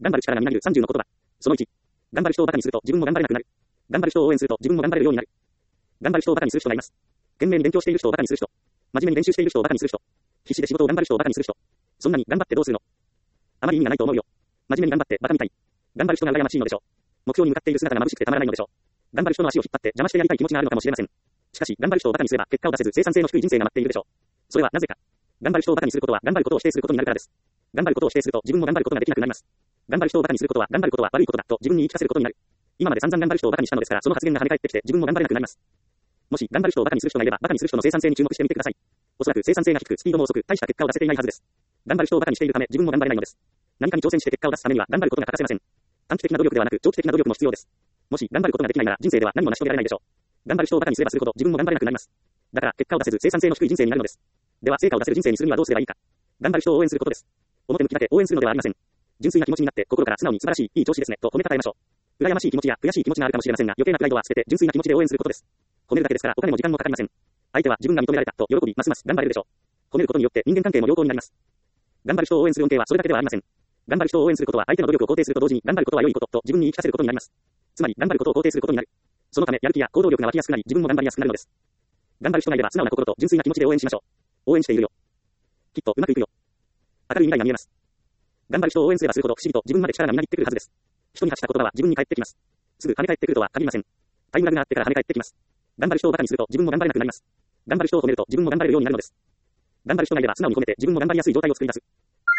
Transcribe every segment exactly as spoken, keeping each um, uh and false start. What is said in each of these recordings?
頑張る力がみなぎるさんじゅうの言葉。そのいち。頑張る人をバカにすると自分も頑張れなくなる。頑張る人を応援すると自分も頑張れるようになる。頑張る人をバカにする人がいます。懸命に勉強している人をバカにする人。真面目に練習している人をバカにする人。必死で仕事を頑張る人をバカにする人。そんなに頑張ってどうするの？あまり意味がないと思うよ。真面目に頑張ってバカみたい。頑張る人が羨ましいのでしょう。目標に向かっている姿が眩しくてたまらないのでしょう。頑張る人の足を引っ張って邪魔してやりたい気持ちがあるのかもしれません。しかし、頑張る人をバカにすれば結果を出せず生産性の低い人生が待っているでしょう。それはなぜか。頑張る人をバカにすることは頑張ることを否定することになるからです。頑張ることを否定すると自分も頑張ることができなくなります。頑張る人をバカにすることは頑張ることは悪いことだと自分に言い聞かせることになる。今まで散々頑張る人をバカにしたのですから、その発言が跳ね返ってきて自分も頑張れなくなります。もし頑張る人をバカにする人がいれば、バカにする人の生産性に注目してみてください。おそらく生産性が低く、スピードも遅く、大した結果を出せていないはずです。頑張る人をバカにしているため、自分も頑張れないのです。何かに挑戦して結果を出すためには頑張ることが欠かせません。短期的な努力ではなく、長期的な努力も必要です。もし頑張ることができないなら、人生では何も成し遂げられないでしょう。頑張る人をバカにすればするほど自分も頑張れなくなります。だから結果を出せず生産性の低い人生になるのです。では成果を出せる人生にするにはどうすればいいか。頑張る人を応援することです。表向きだけ応援するのではありません。純粋な気持ちになって心から素直に素晴らしい、いい調子ですねと褒めたたえましょう。羨ましい気持ちや悔しい気持ちがあるかもしれませんが、余計なプライドは捨てて純粋な気持ちで応援することです。褒めるだけですからお金も時間もかかりません。相手は自分が認められたと喜びますます頑張れるでしょう。褒めることによって人間関係も良好になります。頑張る人を応援する恩恵はそれだけではありません。頑張る人を応援することは相手の努力を肯定すると同時に頑張ることは良いことと自分に言い聞かせることになります。つまり頑張ることを肯定することになる。そのためやる気や行動力が湧きやすくなり自分も頑張りやすくなるのです。頑張る人がいれば素直な心と純粋な気持ちで応援しましょう。応援しているよ。きっとうまくいくよ。明るい未来が見えます。頑張る人を応援すればするほど不思議と自分まで力がみなぎってくるはずです。人に発した言葉は自分に返ってきます。すぐ跳ね返ってくるとは限りません。タイムラグがあってから跳ね返ってきます。頑張る人をバカにすると自分も頑張れなくなります。頑張る人を褒めると自分も頑張れるようになるのです。頑張る人がいれば素直に褒めて自分も頑張りやすい状態を作り出す。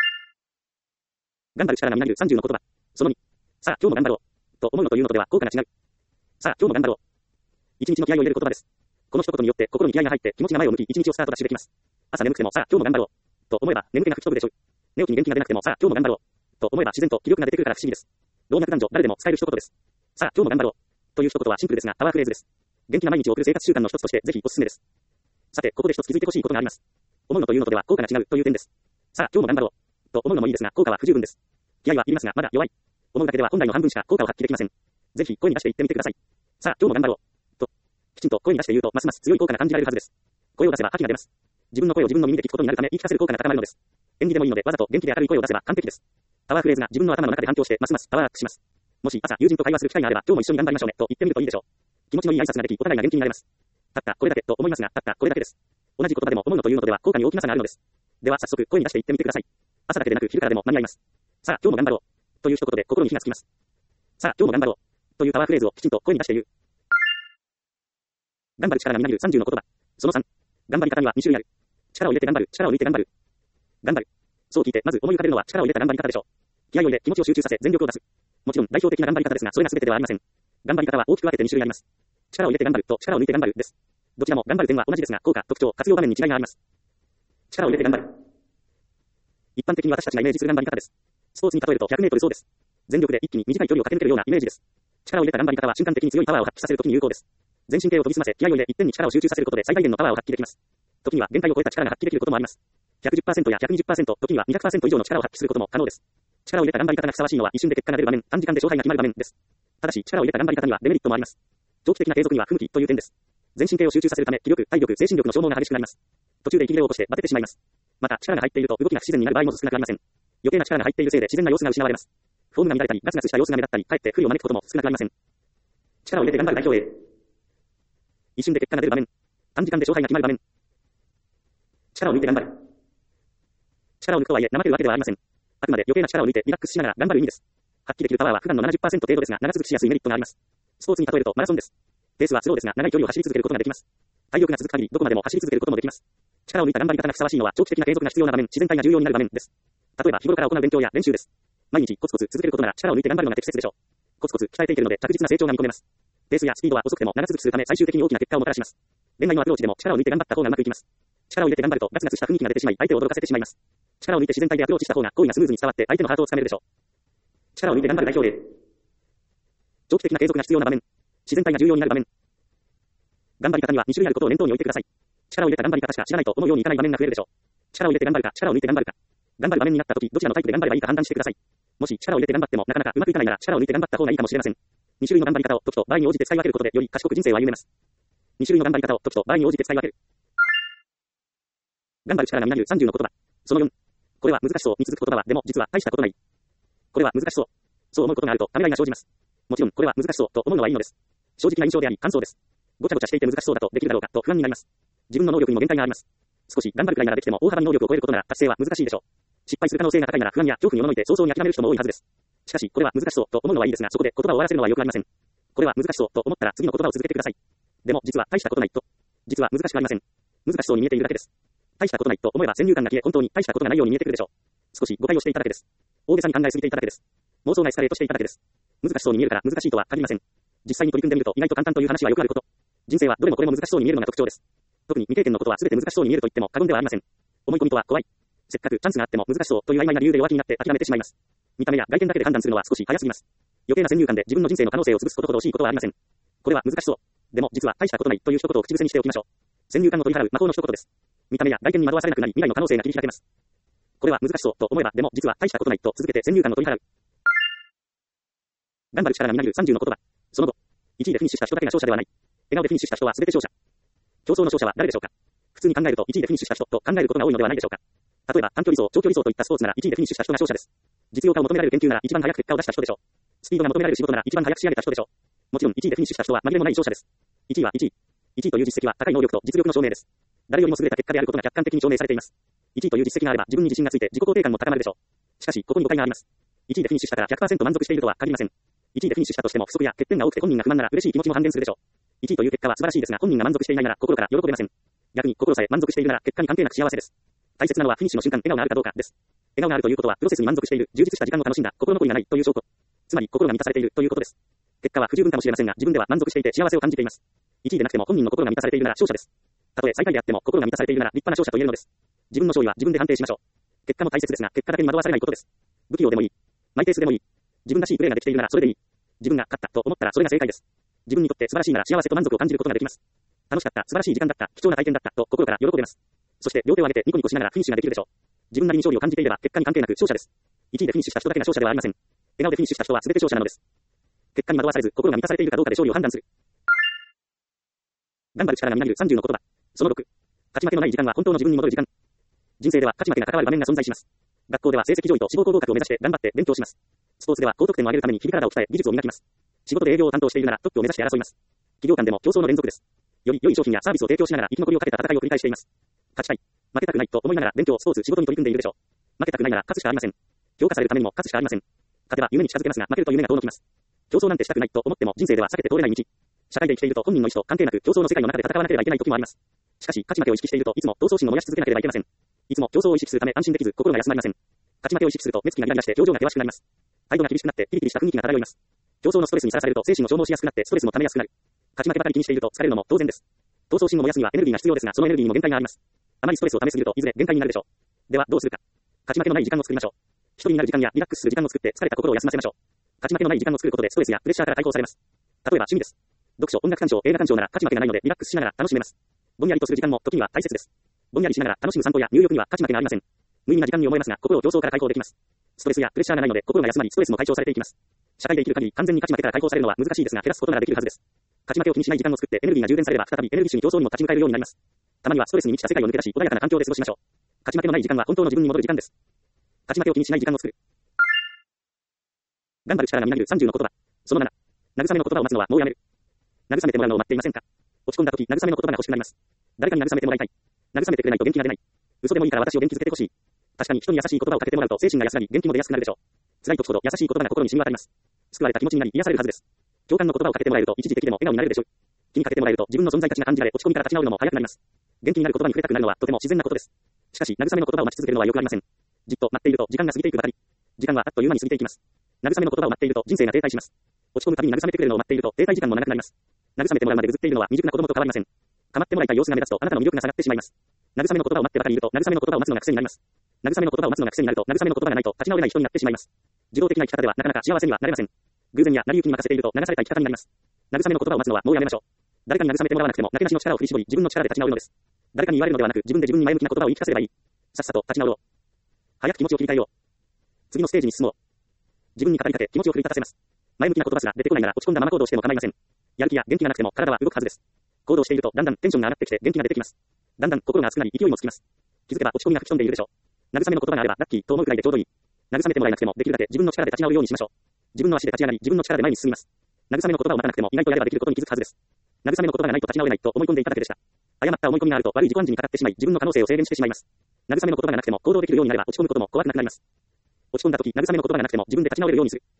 頑張る力がみなぎるさんじゅうの言葉。そのに。さあ今日も頑張ろう。と思うのというのとでは効果が違う。さあ今日も頑張ろう。一日の気合を入れる言葉です。この一言によって心に気合が入って気持ちが前を向き一日をスタートダッシュできます。朝眠くてもさあ今日も頑張ろう。と思えば眠気が吹き飛ぶでしょう。寝起きに元気が出なくてもさあ今日も頑張ろう。と思えば自然と気力が出てくるから不思議です。老若男女誰でも使える一言です。さあ今日も頑張ろう。という一言はシンプルですがパワーフレーズです。元気な毎日を送る生活習慣の一つとしてぜひおすすめです。さてここで一つ気づいてほしいことがあります。思うのというのとでは効果が違うという点です。さあ今日も頑張ろう。と思うのもいいですが効果は不十分です。気合はいりますがまだ弱い。思うだけでは本来の半分しか効果を発揮できません。ぜひ声に出して言ってみてください。さあ今日も頑張ろう。ときちんと声に出して言うとますます強い効果が感じられるはずです。声を出せば覇気が出ます。自分の声を自分の耳で聞くことになるため言い聞かせる効果が高まるのです。演技でもいいのでわざと元気で明るい声を出せば完璧です。パワーフレーズが自分の頭の中で反響してますますパワーアップします。もし朝友人と会話する機会があれば今日も一緒に頑張りましょうねと言ってみるといいでしょう。気持ちのいい挨拶ができお互いが元気になれます。たったこれだけと思いますがたったこれだけです。同じ言葉でも思うのというのとでは効果に大きな差があるのです。では早速声に出して言ってみてください。朝だけでなく昼からでも間に合います。さあ今日も頑張ろうという一言で心に火がつきます。さあ今日も頑張ろうというパワーフレーズをきちんと声に出して言う。頑張る力がみなぎるさんじゅうの言葉。そのさん。頑張り方にはに種類ある。力を入れて頑張る、力を抜いて頑張る。頑張る。そう聞いてまず思い浮かべるのは力を入れた頑張り方でしょう。気合を入れ気持ちを集中させ全力を出す。もちろん代表的な頑張り方ですがそれが全てではありません。頑張り方は大きく分けてに種類あります。力を入れて頑張ると力を抜いて頑張るです。どちらも頑張る点は同じですが効果、特徴、活用場面に違いがあります。力を入れて頑張る。一般的に私たちがイメージする頑張り方です。スポーツに例えるとひゃくメートル走です。全力で一気に短い距離を駆け抜けるようなイメージです。力を入れた頑張り方は瞬間的に強いパワーを発揮させるときに有効です。全神経を研ぎ澄ませ気合を入れ一点に力を集中させることで最大限のパワーを発揮できます。時には限界を超えた力が発揮できることもあります。ひゃくじゅっパーセント や ひゃくにじゅっパーセント、時には にひゃくパーセント 以上の力を発揮することも可能です。力を入れた頑張り方がふさわしいのは一瞬で結果が出る場面、短時間で勝敗が決まる場面です。ただし力を入れた頑張り方にはデメリットもあります。長期的な継続には不向きという点です。全神経を集中させるため気力、体力、精神力の消耗が激しくなります。途中で息切れを起こしてバテてしまいます。また力が入っていると動きが不自然になる場合も少なくありません。余計な力が入っているせいで自然な様子が失われます。フォームが乱れたりガツガツした様子が目立ったりかえって不利を招くことも少なくありません。力を入れて頑張る代表 A。一瞬で結果が出る場面、短時間で勝敗が決まる場面。力を抜いて頑張る。力を抜くとはいえ怠けるわけではありません。あくまで余計な力を抜いてリラックスしながら頑張る意味です。発揮できるパワーは普段の ななじゅっパーセント 程度ですが長続きしやすいメリットがあります。スポーツに例えるとマラソンです。ペースはスローですが長い距離を走り続けることができます。体力が続く限りどこまでも走り続けることもできます。力を抜いた頑張り方がふさわしいのは長期的な継続が必要な場面、自然体が重要になる場面です。例えば日頃から行う勉強や練習です。毎日コツコツ続けることなら力を抜いて頑張るのが適切でしょう。コツコツ鍛えていけるので着実な成長が見込めます。ペースやスピードは遅くても長続きするため最終的に大きな結果をもたらします。恋愛のアプローチでも力を抜いて頑張った方がうまくいきます。力を入れて頑張るとガツガツした雰囲気が出てしまい相手を驚かせてしまいます。力を抜いて自然体でアプローチした方が行為がスムーズに伝わって相手のハートをつかめるでしょう。力を抜いて頑張る代表 A。長期的な継続が必要な場面、自然体が重要になる場面。頑張り方にはに種類あることを念頭に置いてください。力を入れた頑張り方しか知らないと思うようにいかない場面が増えるでしょう。力を入れて頑張るか、力を抜いて頑張るか。頑張る場面になった時どちらのタイプで頑張ればいいか判断してください。もし力を入れて頑張ってもなかなかうまくいかないなら力を抜いて頑張った方がいいかもしれません。に種類の頑張り方を時と場合に応じて使い分けることでより賢く人生を歩めます。に種類の頑張り方を時と場合に応じて使い分ける。頑張る力がみなぎるさんじゅうの言葉。そのよん。これは難しそうに続く言葉はでも実は大したことない。 これは難しそう。そう思うことがあると、ためらいが生じます。もちろん、これは難しそうと思うのはいいのです。正直な印象であり、感想です。ごちゃごちゃしていて難しそうだとできるだろうかと不安になります。自分の能力にも限界があります。少し頑張るくらいならできても大幅に能力を超えることなら達成は難しいでしょう。失敗する可能性が高いなら不安や恐怖におののいて早々に諦める人も多いはずです。しかし、これは難しそうと思うのはいいですが、そこで言葉を終わらせるのはよくありません。これは難しそうと思ったら次の言葉を続けてください。でも実は大したことないと。実は難しくありません。難しそうに見えているだけです。大したことないと思えば先入観が消え、本当に大したことがないように見えてくるでしょう。少し誤解をしていただけです。大げさに考えすぎていただけです。妄想がエスカレートしていただけです。難しそうに見えるから難しいとは限りません。実際に取り組んでみると意外と簡単という話はよくあること。人生はどれもこれも難しそうに見えるのが特徴です。特に未経験のことは全て難しそうに見えると言っても過言ではありません。思い込みとは怖い。せっかくチャンスがあっても難しそうという曖昧な理由で弱気になって諦めてしまいます。見た目や外見だけで判断するのは少し早すぎます。余計な先入観で自分の人生の可能性を潰すことほど惜しいことはありません。これは難しそう。でも実は大したことないという一言を口癖にしておきましょう。先入観を取り払う魔法の一言です。見た目や外見に惑わされなくなり未来の可能性が切り開けます。これは難しそうと思えばでも実は大したことないと続けて先入観を取り払う。頑張る力がみなぎるさんじゅうの言葉。その後、いちいでフィニッシュした人だけが勝者ではない。笑顔でフィニッシュした人は全て勝者。競争の勝者は誰でしょうか。普通に考えるといちいでフィニッシュした人と考えることが多いのではないでしょうか。例えば短距離走、長距離走といったスポーツならいちいでフィニッシュした人が勝者です。実用化を求められる研究なら一番早く結果を出した人でしょう。スピードが求められる仕事なら一番早く仕上げた人でしょう。もちろんいちいでフィニッシュした人は紛れもない勝者です。いちいはいちい。いちいという実績は高い能力と実力の証明です。誰よりも優れた結果であることが客観的に証明されています。いちいという実績があれば自分に自信がついて自己肯定感も高まるでしょう。しかしここに誤解があります。いちいでフィニッシュしたから ひゃくパーセント 満足しているとは限りません。いちいでフィニッシュしたとしても不足や欠点が多くて本人が不満なら嬉しい気持ちも半減するでしょう。いちいという結果は素晴らしいですが本人が満足していないなら心から喜べません。逆に心さえ満足しているなら結果に関係なく幸せです。大切なのはフィニッシュの瞬間笑顔があるかどうかです。笑顔があるということはプロセスに満足している、充実した時間を楽しんだ、心残りがないという証拠。つまり心が満たされているということです。結果は不十分かもしれませんが自分では満足していて幸せを感じています。いちいでなくても本人の心が満たされているなら勝者です。たとえ最下位であっても心が満たされているなら立派な勝者と言えるのです。自分の勝利は自分で判定しましょう。結果も大切ですが結果だけに惑わされないことです。不器用でもいい。マイペースでもいい。自分らしいプレーができているならそれでいい。自分が勝ったと思ったらそれが正解です。自分にとって素晴らしいなら幸せと満足を感じることができます。楽しかった、素晴らしい時間だった、貴重な体験だったと心から喜べます。そして両手を上げてニコニコしながらフィニッシュができるでしょう。自分なりに勝利を感じていれば結果に関係なく勝者です。いちいでフィニッシュした人だけが勝者ではありません。笑顔でフィニッシュした人は全て勝者なのです。結果に惑わされず心が満たされているかどうかで勝利を判断する。頑張る力がみなぎるさんじゅうの言葉。そのろく。勝ち負けのない時間は本当の自分に戻る時間。人生では勝ち負けが関わる場面が存在します。学校では成績上位と志望校合格を目指して頑張って勉強します。スポーツでは高得点を上げるために日々体を鍛え技術を磨きます。仕事で営業を担当しているならトップを目指して争います。企業間でも競争の連続です。より良い商品やサービスを提供しながら生き残りをかけた戦いを繰り返しています。勝ちたい。負けたくないと思いながら勉強、スポーツ、仕事に取り組んでいるでしょう。負けたくないなら勝つしかありません。評価されるためにも勝つしかありません。勝てば夢に近づけますが負けると夢が遠のきます。競争なんてしたくないと思っても人生では避けて通れない道。社会で生きていると本人の意思と関係なく競争の世界の中で戦わなければいけない時もあります。しかし勝ち負けを意識しているといつも闘争心を燃やし続けなければいけません。いつも競争を意識するため安心できず心が休まりません。勝ち負けを意識すると目つきがイライラして表情が険しくなります。態度が厳しくなってピリピリした雰囲気が漂います。競争のストレスにさらされると精神を消耗しやすくなってストレスも溜めやすくなる。勝ち負けばかり気にしていると疲れるのも当然です。闘争心を燃やすにはエネルギーが必要ですがそのエネルギーにも限界があります。あまりストレスを溜めすぎるといずれ限界になるでしょう。ではどうするか。勝ち負けのない時間を作りましょう。一人になる時間やリラックスする時間を作って疲れた心を休ませましょう。勝ち負けのない時間を作ることでストレスやプレッシャーから解放されます。例えば趣味です。読書、音楽鑑賞、映画鑑賞なら勝ち負けがないのでリラックスしながら楽しめます。ぼんやりとする時間も時には大切です。ぼんやりしながら楽しむ散歩や入浴には勝ち負けがありません。無意味な時間に思えますが心を競争から解放できます。ストレスやプレッシャーがないので心が休まりストレスも解消されていきます。社会で生きる限り完全に勝ち負けから解放されるのは難しいですが減らすことならできるはずです。勝ち負けを気にしない時間を作ってエネルギーが充電されれば再びエネルギッシュに競争にも立ち向かえるようになります。たまにはストレスに満ちた世界を抜け出し穏やかな環境で過ごしましょう。勝ち負けのない時間は本当の自分に戻る時間です。勝ち負けを気にしない時間を作る。頑張る力がみなぎるさんじゅうの言葉。そのなな。慰めの言葉を待つのはもうやめる。慰めてもらうのを待っていませんか。落ち込んだ時、慰めの言葉が欲しくなります。誰かに慰めてもらいたい。慰めてくれないと元気が出ない。嘘でもいいから私を元気づけてほしい。確かに人に優しい言葉をかけてもらうと精神が安らぎ元気も出やすくなるでしょう。辛い時ほど優しい言葉が心に染み渡ります。救われた気持ちになり癒されるはずです。共感の言葉をかけてもらえると一時的でも笑顔になれるでしょう。気にかけてもらえると自分の存在価値が感じられ落ち込みから立ち直るのも早くなります。元気になる言葉に触れたくなるのはとても自然なことです。しかし慰めの言葉を待ち続けるのはよくありません。じっと待っていると時間が過ぎていくばかり。時間はあっという間に過ぎていきます。慰めの言葉を待っていると人生が停滞します。落ち込むたびに慰めてくれるのを待っていると停滞時間も長くなります。慰めてもらうまでぐずっているのは未熟な子供と変わりません。構ってもらいたい様子が目立つとあなたの魅力が下がってしまいます。慰めの言葉を待ってばかりいると慰めの言葉を待つのが癖になります。慰めの言葉を待つのが癖になると慰めの言葉がないと立ち直れない人になってしまいます。受動的な生き方ではなかなか幸せにはなれません。偶然や成り行きに任せていると流された生き方になります。慰めの言葉を待つのはもうやめましょう。誰かに慰めてもらわなくてもなけなしの力を振り絞り自分の力で立ち直るのです。誰かに言われるのではなく自分で自分に前向きな言葉を言い聞かせればいい。さっさと立ち直ろう。早く気持ちを切り替えよう。次のステージに進もう。自分に語りかけ気持ちを奮い立たせます。前向きな言葉すら出てこないなら落ち込んだまま行動しても構いません。やる気や元気がなくても体は動くはずです。行動しているとだんだんテンションが上がってきて元気が出てきます。だんだん心が熱くなり勢いもつきます。気づけば落ち込みが吹き飛んでいるでしょう。慰めの言葉があればラッキーと思うくらいでちょうどいい。 慰めてもらえなくても、できるだけ自分の力で立ち直るようにしましょう。自分の足で立ち上がり、自分の力で前に進みます。慰めの言葉を待たなくても、意外とやればできることに気づくはずです。慰めの言葉がないと立ち直れないと思い込んでいただけでした。誤った思い込みがあると悪い自己暗示にかかってしまい、自分の可能性を制限してしまいます。慰めの言葉がなくても行動できるようになれば落ち込むことも怖くなくなります。落ち込んだ時、慰めの言葉がなくても自分で立ち直れるようにする。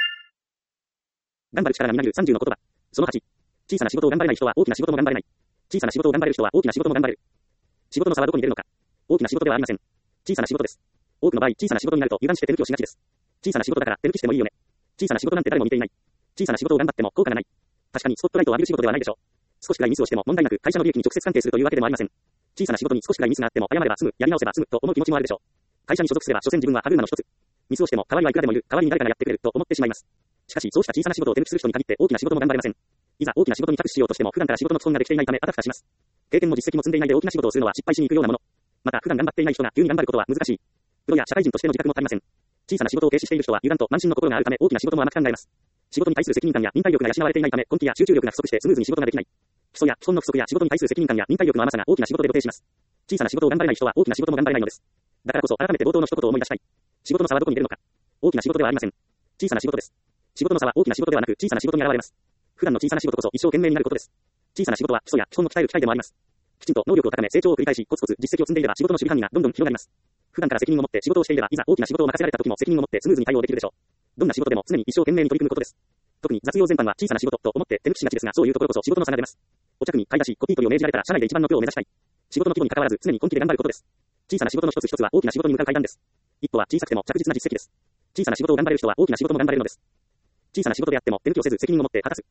頑張る力がみなぎるさんじゅうの言葉。そのはち。小さな仕事を頑張れない人は大きな仕事も頑張れない。小さな仕事を頑張れる人は大きな仕事も頑張れる。仕事の差はどこに出るのか。大きな仕事ではありません。小さな仕事です。多くの場合、小さな仕事になると油断して手抜きをしがちです。小さな仕事だから手抜きしてもいいよね。小さな仕事なんて誰も見ていない。小さな仕事を頑張っても効果がない。確かにスポットライトを浴びる仕事ではないでしょう。少しくらいミスをしても問題なく会社の利益に直接関係するというわけでもありません。小さな仕事に少しくらいミスがあっても謝れば済む、やり直せば済むと思う気持ちもあるでしょう。会社に所属すれば所詮自分は歯車の一つ。ミスをしても代わりはいくらでもいる、代わりに誰かがやってくれると思ってしまいます。しかしそうした小さな仕事を手抜きする人に限って大きな仕事も頑張れません。いざ大きな仕事に着手しようとしても普段から仕事の基本ができていないためあたふたします。経験も実績も積んでいないで大きな仕事をするのは失敗しに行くようなもの。また普段頑張っていない人が急に頑張ることは難しい。プロや社会人としての自覚も足りません。小さな仕事を軽視している人は油断と慢心の心があるため大きな仕事も甘く考えます。仕事に対する責任感や忍耐力が養われていないため根気や集中力が不足してスムーズに仕事ができない。基礎や基本の不足や仕事に対する責任感や忍耐力の甘さが大きな仕事で露呈します。小さな仕事を頑張れない人は大きな仕事も頑張れないのです。だからこそ改めて冒頭の一言を思い出したい。仕事の差はどこに出るのか。大きな仕事ではありません。小さな仕事です。仕事の差は大きな仕事ではなく小さな仕事に現れます。普段の小さな仕事こそ一生懸命になることです。小さな仕事は基礎や基本の鍛える機会でもあります。きちんと能力を高め成長を繰り返しコツコツ実績を積んでいれば仕事の守備範囲がどんどん広がります。普段から責任を持って仕事をしていればいざ大きな仕事を任せられた時も責任を持ってスムーズに対応できるでしょう。どんな仕事でも常に一生懸命に取り組むことです。特に雑用全般は小さな仕事と思って手抜きしがちですがそういうところこそ仕事の差が出ます。お客に買い出しコピー取りを命じられたら社内で一番のプロを目指したい。仕事の規模に関わらず常に本気で頑張ることです。小さな仕事の一つ一つは大きな仕事に向かう階段です。一歩は小さくても着実な実績です。小さな仕事を頑張れる人は大きな仕事も頑張れるのです。小さな仕事であっても手抜きをせず責任を持って果たす。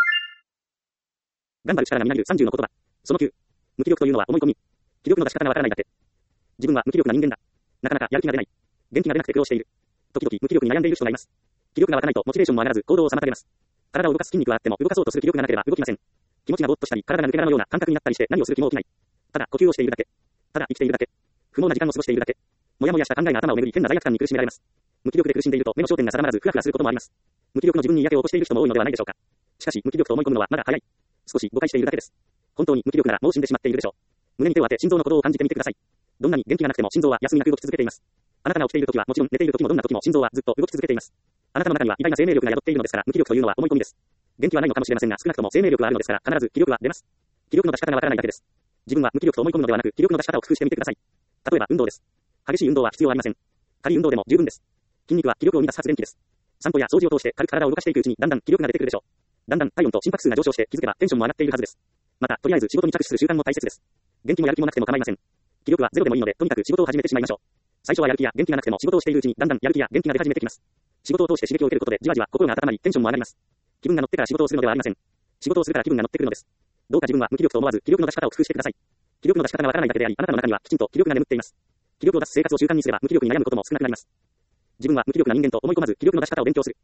頑張る力がみなぎるさんじゅうの言葉。そのきゅう。無気力というのは思い込み。気力の出し方がわからないだけ。自分は無気力な人間だ。なかなかやる気が出ない。元気が出なくて苦労している。時々無気力に悩んでいる人がいます。気力が湧かないとモチベーションも上がらず行動を妨げます。体を動かす筋肉はあっても動かそうとする気力がなければ動きません。気持ちがぼーっとしたり体が抜け殻のような感覚になったりして何をする気も起きない。ただ呼吸をしているだけ。ただ生きているだけ。不毛な時間を過ごしているだけ。もやもやした考えが頭を巡り変な罪悪感に苦しめられます。無気力で苦しんでいると目の焦点が定まらずフラフラすることもあります。無気力の自分に嫌気を起こしている人も多いのではないでしょうか。しかし無気力と思い込むのはまだ早い。少し誤解しているだけです。本当に無気力ならもう死んでしまっているでしょう。胸に手を当て心臓の鼓動を感じてみてください。どんなに元気がなくても心臓は休みなく動き続けています。あなたが起きているときはもちろん寝ているときもどんなときも心臓はずっと動き続けています。あなたの中には偉大な生命力が宿っているのですから無気力というのは思い込みです。元気はないのかもしれませんが少なくとも生命力はあるのですから必ず気力は出ます。気力の出し方がわからないだけです。自分は無気力と思い込むのではなく気力の出し方を工夫してみてください。例えば運動です。激しい運動は必要ありません。軽い運動でも十分です。筋肉は気力を生み出す発電機です。散歩や掃除を通して軽く体を動かしていくうちにだんだん気力が出てくるでしょう。だんだん体温と心拍数が上昇して気づけばテンションも上がっているはずです。またとりあえず仕事に着手する習慣も大切です。元気もやる気もなくても構いません。気力はゼロでもいいのでとにかく仕事を始めてしまいましょう。最初はやる気や元気がなくても仕事をしているうちにだんだんやる気や元気が出始めてきます。仕事を通して刺激を受けることでじわじわ心が温まりテンションも上がります。気分が乗ってから仕事をするのではありません。仕事をするから気分が乗ってくるのです。どうか自分は無気力と思わず気力の出し方を工夫してください。気力の出し方がわからないだけでありあなたの中にはきちんと気力が眠っています。気力を出す生活を習慣にすれば無気力に悩むことも少なくなります。自分は無気力な人間と思い込まず気力の出し方を勉強する。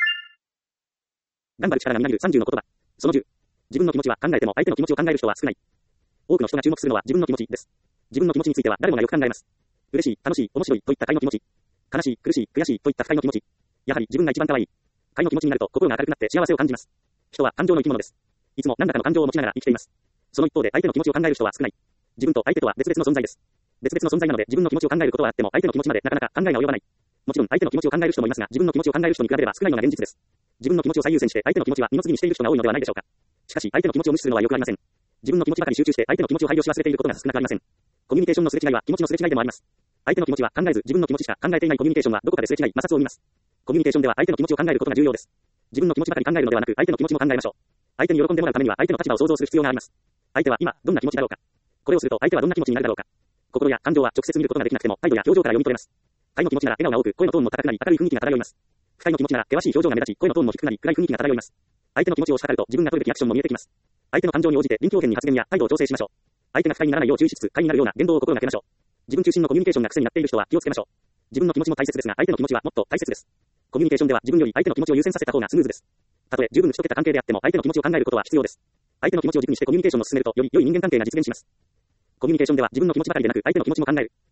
頑張る力がみなぎるさんじゅうの言葉。そのじゅう。自分の気持ちは考えても相手の気持ちを考える人は少ない。多くの人が注目するのは自分の気持ちです。自分の気持ちについては誰もがよく考えます。嬉しい、楽しい、面白いといった快の気持ち。悲しい、苦しい、悔しいといった不快の気持ち。やはり自分が一番可愛い。快の気持ちになると心が明るくなって幸せを感じます。人は感情の生き物です。いつも何らかの感情を持ちながら生きています。その一方で相手の気持ちを考える人は少ない。自分と相手とは別々の存在です。別々の存在なので自分の気持ちを考えることはあっても相手の気持ちまでなかなか考えが及ばない。もちろん相手の気持ちを考える人もいますが自分の気持ちを考える人に比べれば少ないのが現実です。自分の気持ちを最優先して相手の気持ちは二の次にしている人が多いのではないでしょうか。しかし相手の気持ちを無視するのはよくありません。自分の気持ちばかり集中して相手の気持ちを配慮し忘れていることが少なくありません。コミュニケーションのすれ違いは気持ちのすれ違いでもあります。相手の気持ちは考えず自分の気持ちしか考えていないコミュニケーションはどこかですれ違い摩擦を生みます。コミュニケーションでは相手の気持ちを考えることが重要です。自分の気持ちばかり考えるのではなく相手の気持ちも考えましょう。相手に喜んでもらうためには相手の立場を想像する必要があります。相手は今どんな気持ちだろうか。これをすると相手はどんな気持ちになるだろうか。心や感情は直接見ることができなくても態度や表情から読み取れます。快の気持ちなら笑顔が多く声のトーンも高くなり明るい雰囲気が漂います。不快の気持ちなら険しい表情が目立ち声のトーンも低くなり暗い雰囲気が漂います。相手の気持ちを測ると自分が取るべきアクションも見えてきます。相手の感情に応じて臨機応変に発言や態度を調整しましょう。相手が不快にならないよう注意しつつ快になるような言動を心がけましょう。自分中心のコミュニケーションが癖になっている人は気をつけましょう。自分の気持ちも大切ですが相手の気持ちはもっと大切です。コミュニケーションでは自分より相手の気持ちを優先させた方がスムーズです。たとえ十分打ち解けた関係であっても相手の気持ちを考えることは必要です。相手の気持ちを軸にしてコミュニケーションを進めるとより良い人間関係が実現します。コミュニケーションでは自分の気持ちばかりでなく相手の気持ちも考える。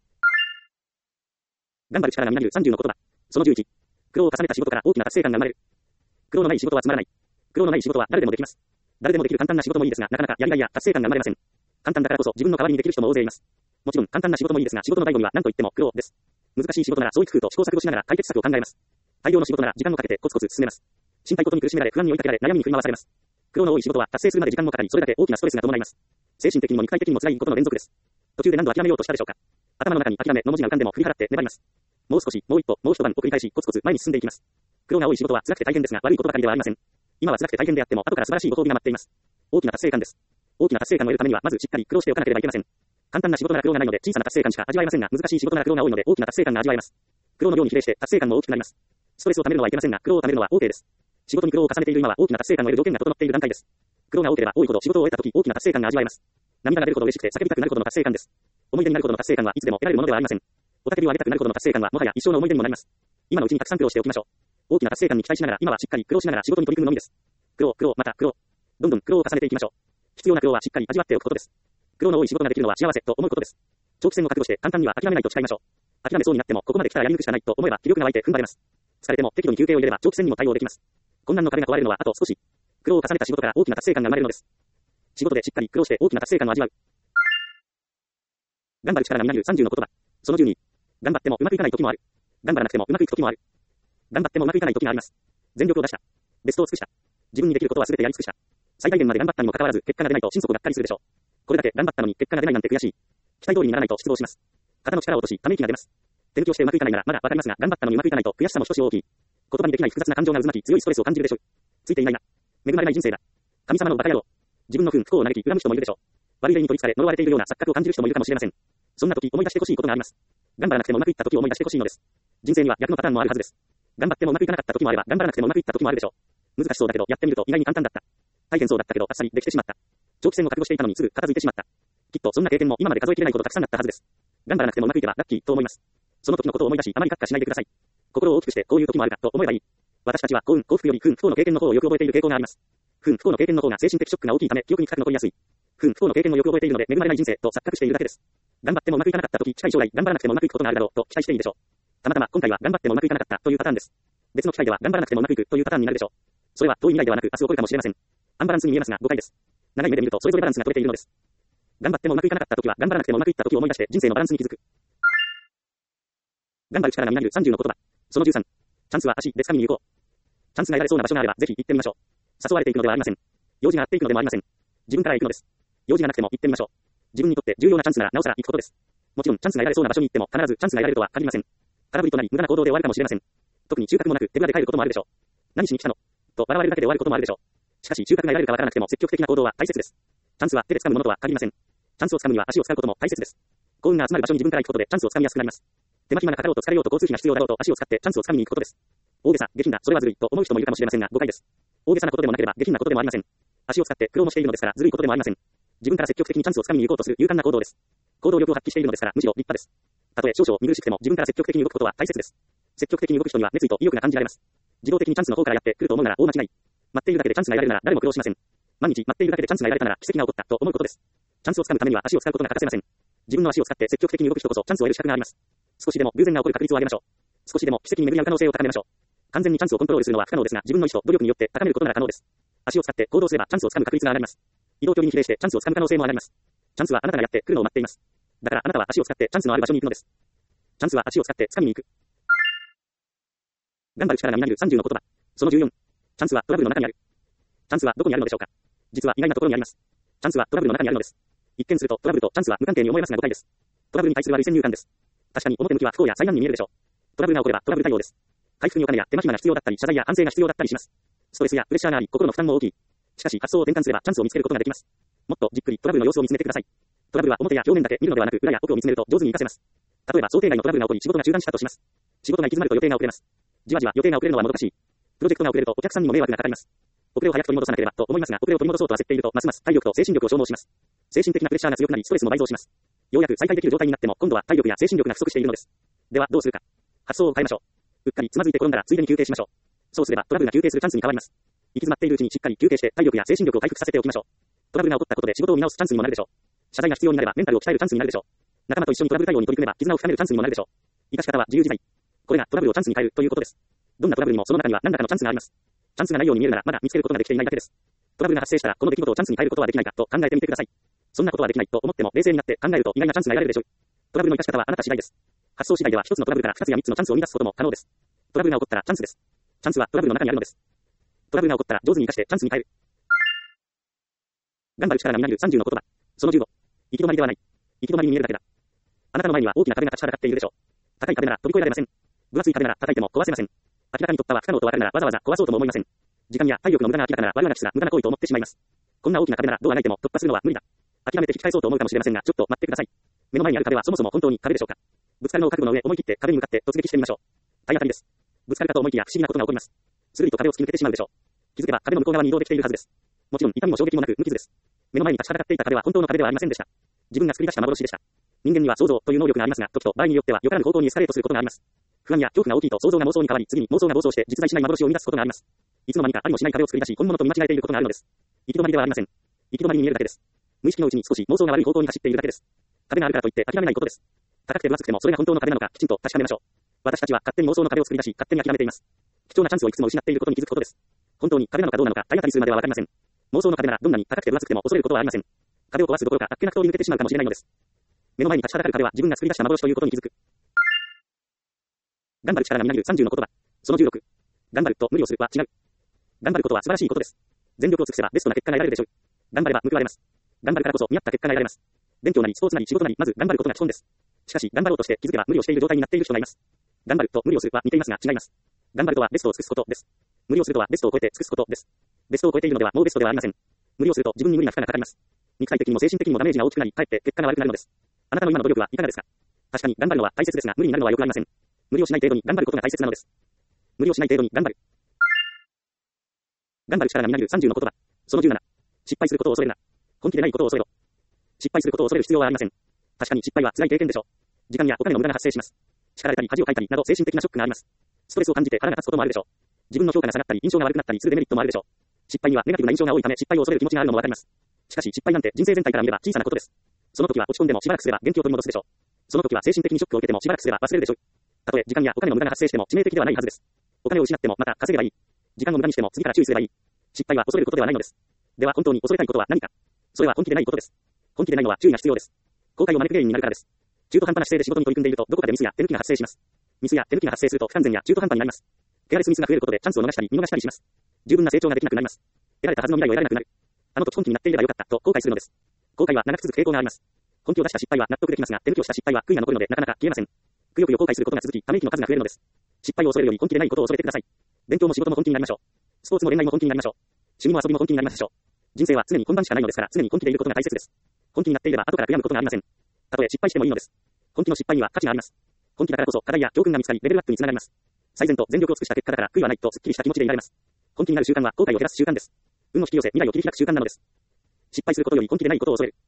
頑張る力がみなぎるさんじゅうの言葉。そのじゅういち。苦労を重ねた仕事から大きな達成感が生まれる。苦労のない仕事はつまらない。苦労のない仕事は誰でもできます。誰でもできる簡単な仕事もいいですが、なかなかやりがいや達成感が生まれません。簡単だからこそ自分の代わりにできる人も大勢います。もちろん簡単な仕事もいいですが、仕事の醍醐味は何と言っても苦労です。 難しい仕事なら創意工夫と試行錯誤しながら解決策を考えます。大量の仕事なら時間をかけてコツコツ進めます。身体ごとに苦しめられ不安に追いかけられ悩みに振り回されます。苦労の多い仕事は達成するまで時間もかかり、それだけ大きなストレスが伴います。精神的にも肉体的にも辛いことの連続です。途中で何度諦めようとしたでしょうか。頭の中に諦めの文字が浮かんでも振り払って粘ります。もう少し、もう一歩、もう一晩を繰り返しコツコツ前に進んでいきます。苦労が多い仕事は辛くて大変ですが悪いことばかりではありません。今は辛くて大変であっても後から素晴らしいご褒美が待っています。大きな達成感です。大きな達成感を得るためにはまずしっかり苦労しておかなければいけません。簡単な仕事なら苦労がないので小さな達成感しか味わえませんが、難しい仕事なら苦労が多いので大きな達成感が味わえます。苦労の量に比例して達成感も大きくなります。ストレスを溜めるのはいけませんが、苦労を溜めるのは OK です。仕事に苦労を重ねている今は大きな達成感を得る条件が整っている段階です。苦労が多ければ多いほど仕事を終えた時大きな達成感が味わえます。涙が出るほど嬉しくて叫びたくなるほどの達成感です。思い出になるほどの達成感はいつでも得られるものではありません。おたけびを上げたくなるほどの達成感はもはや一生の思い出にもなります。今のうちにたくさん苦労しておきましょう。大きな達成感に期待しながら今はしっかり苦労しながら仕事に取り組むのみです。苦労、苦労、また苦労。どんどん苦労を重ねていきましょう。必要な苦労はしっかり味わっておくことです。苦労の多い仕事ができるのは幸せと思うことです。長期戦を覚悟して簡単には諦めないと誓いましょう。諦めそうになってもここまで来たらやり抜くしかないと思えば気力が湧いて踏ん張れます。疲れても適度に休憩を入れれば長期戦にも対応できます。困難の壁が壊れるのはあと少し。苦労を重ねた仕事から大きな達成感が生まれるのです。仕事でしっかり苦労して大きな達成感を味わう。頑張る力がみなぎるさんじゅうの言葉。そのじゅうに。頑張ってもうまくいかない時もある。頑張らなくてもうまくいく時もある。頑張ってもうまくいかない時があります。全力を出した。ベストを尽くした。自分にできることは全てやり尽くした。最大限まで頑張ったにもかかわらず結果が出ないと心底がっかりするでしょう。これだけ頑張ったのに結果が出ないなんて悔しい。期待通りにならないと失望します。肩の力を落とし、ため息が出ます。勉強してうまくいかないならまだわかりますが、頑張ったのにうまくいかないと悔しさも少し大きい。言葉にできない複雑な感情が渦巻き、強いストレスを感じるでしょう。ついていないな。恵まれない人生だ。神様のバカ野郎。自分の不運不幸を嘆き恨む人もいるでしょう。悪い例に取り憑かれ呪われているような錯覚を感じる人もいるかもしれません。そんな時思い出してほしいことがあります。頑張らなくてもうまくいった時を思い出してほしいのです。人生には逆のパターンもあるはずです。頑張ってもうまくいかなかった時もあれば、頑張らなくてもうまくいった時もあるでしょう。難しそうだけどやってみると意外に簡単だった。大変そうだったけどあっさりできてしまった。長期戦を覚悟していたのにすぐ片付いてしまった。きっとそんな経験も今まで数えきれないほどたくさんあったはずです。頑張らなくてもうまくいけばラッキーと思います。その時のことを思い出し、あまりカッカしないでください。心を大きくしてこういう時もあるかと思えばいい。私たちは幸運、幸福より不運不幸の経験の方をよく覚えている傾向があります。不運不幸の経験の方が精神的ショックが大きいため記憶に深く残りやすい。不運不幸の経験をよく覚えているので恵まれない人生と錯覚しているだけです。頑張ってもうまくいかなかった時、近い将来頑張らなくてもうまくいくことがあるだろうと期待していいでしょう。たまたま今回は頑張ってもうまくいかなかったというパターンです。別の機会では頑張らなくてもうまくいくというパターンになるでしょう。それは遠い未来ではなく明日起こるかもしれません。アンバランスに見えますが誤解です。長い目で見るとそれぞれバランスが取れているのです。頑張ってもうまくいかなかった時は頑張らなくてもうまくいった時を思い出して人生のバランスに気づく。頑張る力がみなぎるさんじゅうの言葉。そのじゅうさん。チャンスは足で掴みに行こう。チャンスが得られそうな場所があればぜひ行ってみましょう。誘われていくのではありません。用事があっていくのでもありません。自分から行くのです。用事がなくても行ってみましょう。自分にとって重要なチャンスならなおさら行くことです。もちろんチャンスが得られそうな場所に行っても必ずチャンスが得られるとは限りません。空振りとなり無駄な行動で終わるかもしれません。特に収穫もなく手ぶらで帰ることもあるでしょう。何しに来たのと笑われるだけで終わることもあるでしょう。しかし収穫が得られるかわからなくても積極的な行動は大切です。チャンスは手で掴むものとは限りません。チャンスを掴むには足を使うことも大切です。幸運が集まる場所に自分から行くことでチャンスを掴みやすくなります。手間暇がかかろうと疲れようと交通費が必要だろうと足を使ってチャンスを掴みに行くことです。大げさ、下品だ、それはずるいと思う人もいるかもしれませんが誤解です。大げさなことでもなければ下品なことでもありません。足を使って苦労もしているのですからずるいことでもありません。自分から積極的にチャンスを掴みに行こうとする勇敢な行動です。行動力を発揮しているのですからむしろ立派です。たとえ少々見苦しくても自分から積極的に動くことは大切です。積極的に動く人には熱意と意欲が感じられます。自動的にチャンスの方からやってくると思うなら大間違い。待っているだけでチャンスが得られるなら誰も苦労しません。毎日待っているだけでチャンスが得られたなら奇跡が起こったと思うことです。チャンスを掴むためには足を使うことが欠かせません。自分の足を使って積極的に動く人こそチャンスを得る資格があります。少しでも偶然が起こる確率を上げましょう。少しでも奇跡に巡り合う可能性を高めましょう。完全にチャンスをコントロールするのは不可能ですが自分の意志と努力によって高めることなら可能です。足を使って行動すればチャンスを掴む確率が上がります。移動距離に比例してチャンスを掴む可能性も上がります。チャンスはあなたがやってくるのを待っています。だからあなたは足を使ってチャンスのある場所に行くのです。チャンスは足を使って掴みに行く。頑張る力がみなぎるさんじゅうの言葉。そのじゅうよん。チャンスはトラブルの中にある。チャンスはどこにあるのでしょうか。実は意外なところにあります。チャンスはトラブルの中にあるのです。一見するとトラブルとチャンスは無関係に思えますが誤解です。トラブルに対する悪い先入観です。確かに表向きは不幸や災難に見えるでしょう。トラブルが起こればトラブル対応です。回復にお金や手間暇が必要だったり謝罪や反省が必要だったりします。ストレスやプレッシャーがあり心の負担も大きい。しかし発想を転換すればチャンスを見つけることができます。もっとじっくりトラブルの様子を見つめてください。トラブルは表や表面だけ見るのではなく裏や奥を見つめると上手に活かせます。例えば想定外のトラブルが起こり仕事が中断したとします。仕事が行き詰まると予定が遅れます。じわじわ予定が遅れるのはもどかしい。プロジェクトが遅れるとお客さんにも迷惑がかかります。遅れを早く取り戻さなければと思いますが遅れを取り戻そうと焦っているとますます体力と精神力を消耗します。精神的なプレッシャーが強くなりストレスも倍増します。ようやく再開できる状態になっても今度は体力や精神力が不足しているのです。ではどうするか。発想を変えましょう。うっかりつまずいて転んだらついでに休憩しましょう。そうすればトラブルが休憩するチャンスに変わります。行き詰まっているうちにしっかり休憩して体力や精神力を回復させておきましょう。トラブルが起こったことで仕事を見直すチャンスにもなるでしょう。謝罪が必要になればメンタルを鍛えるチャンスになるでしょう。仲間と一緒にトラブル対応に取り組めば絆を深めるチャンスにもなるでしょう。生かし方は自由自在。これがトラブルをチャンスに変えるということです。どんなトラブルにもその中には何らかのチャンスがあります。チャンスがないように見えるならまだ見つけることができていないだけです。トラブルが発生したらこの出来事をチャンスに変えることはできないかと考えてみてください。そんなことはできないと思っても冷静になって考えると意外なチャンスが得られるでしょう。トラブルの生かし方はあなた次第です。 発想次第では一つのトラブルから二つや三つのチャンスを生み出すことも可能です。トラブルが起こったらチャンスです。チャンスはトラブルの中にあるのです。トラブルが起こったら上手に活かしてチャンスに変える。頑張る力がみなぎるさんじゅうの言葉。そのじゅうご。行き止まりではない。行き止まりに見えるだけだ。あなたの前には大きな壁が立ちはだかっているでしょう。高い壁なら飛び越えられません。分厚い壁なら叩いても壊せません。明らかに突破は不可能とわかるならわざわざ壊そうとも思いません。時間や体力の無駄が明らかなら我々がすら無駄な行為と思ってしまいます。こんな大きな壁ならどうあがいても突破するのは無理だ。諦めて引き返そうと思うかもしれませんが、ちょっと待ってください。目の前にある壁はそもそも本当に壁でしょうか。ぶつかるのを覚悟の上、思い切って壁に向かって突撃してみましょう。体当たりです。ぶつかるかと思いきや不思議なことが起こります。するりと壁を突き抜けてしまうでしょう。気づけば壁の向こう側に移動できているはずです。もちろん痛みも衝撃もなく無傷です。目の前に立ちはだかっていた壁は本当の壁ではありませんでした。自分が作り出した幻でした。人間には想像という能力がありますが、時と場合によってはよからぬ方向にエスカレートすることがあります。不安や恐怖が大きいと想像が妄想に変わり、次に妄想が暴走して実在しない幻を生み出すことがあります。いつの間にかありもしない壁を作り出し、本物と見間違えていることがあるのです。行き止まりではありません。行き止まりに見えるだけです。無意識のうちに少し妄想が悪い方向に走っているだけです。壁があるからといって諦めないことです。高くて分厚くてもそれが本当の壁なのかきちんと確かめましょう。私たちは勝手に妄想の壁を作り出し、勝手に諦めています。貴重なチャンスをいくつも失っていることに気づくことです。本当に壁なのかどうなのか体当たりするまではわかりません。妄想の壁ならどんなに高くて分厚くても恐れることはありません。壁を壊すどころかあっけなく通り抜けてしまうかもしれないのです。目の前に立ちはだかる壁は自分が作り出した幻ということに気づく。頑張る力がみなぎるさんじゅうの言葉。そのじゅうろく。頑張ると無理をするは違う。頑張ることは素晴らしいことです。全力を尽くせばベストな結果が得られるでしょう。頑張れば報われます。頑張るからこそ見合った結果が得られます。勉強なりスポーツなり仕事なりまず頑張ることが基本です。しかし頑張ろうとして気づけば無理をしている状態になっている人がいます。頑張ると無理をするは似ていますが違います。頑張るとはベストを尽くすことです。無理をするとはベストを超えて尽くすことです。ベストを超えているのではもうベストではありません。無理をすると自分に無理な負荷がかかります。肉体的にも精神的にもダメージが大きくなり、かえって結果が悪くなるのです。あなたの今の努力はいかがですか。確かに頑張るのは大切ですが無理になるのは良くありません。無理をしない程度に頑張ることが大切なのです。無理をしない程度に頑張る。頑張る力がみなぎるさんじゅうの言葉。そのじゅうなな。失敗することを恐れるな。本気でないことを恐れろ。失敗することを恐れる必要はありません。確かに失敗は辛い経験でしょう。時間やお金の無駄が発生します。叱られたり恥をかいたりなど精神的なショックがあります。ストレスを感じて腹が立つこともあるでしょう。自分の評価が下がったり印象が悪くなったりするデメリットもあるでしょう。失敗にはネガティブな印象が多いため失敗を恐れる気持ちがあるのもわかります。しかし失敗なんて人生全体から見れば小さなことです。その時は落ち込んでもしばらくすれば元気を取り戻すでしょう。その時は精神的にショックを受けてもしばらくすれば忘れるでしょう。たとえ時間やお金の無駄が発生しても致命的ではないはずです。お金を失ってもまた稼げばいい。時間を無駄にしても次から注意すればいい。失敗は恐れることではないのです。では本当に恐れたいことは何か。それは本気でないことです。本気でないのは注意が必要です。後悔を招く原因になるからです。中途半端な姿勢で仕事に取り組んでいるとどこかでミスや手抜きが発生します。ミスや手抜きが発生すると不完全や中途半端になります。ケアレスミスが増えることでチャンスを逃したり見逃したりします。十分な成長ができなくなります。得られたはずの未来を得られなくなる。あの時本気になっていればよかったと後悔するのです。後悔は長く続く傾向があります。本気を出した失敗は納得できますが、手抜きをした失敗は悔いが残るのでなかなか消えません。くよくよ後悔することが続き、ため息の数が増えるのです。失敗を恐れるより本気でないことを恐れてください。勉強も仕事も本気になりましょう。スポーツも恋愛も本気になりましょう。趣味も遊びも本気になりましょう。人生は常に本番しかないのですから常に本気でいることが大切です。本気になっていれば後から悔やむことがありません。たとえ失敗してもいいのです。本気の失敗には価値があります。本気だからこそ課題や教訓が見つかりレベルアップにつながります。最善と全力を尽くした結果だから悔いはないとすっきりした気持ちでいられます。本気になる習慣は後悔を減らす習慣です。運を引き寄せ未来を切り開く習慣なのです。失敗することより本気でないことを恐れる。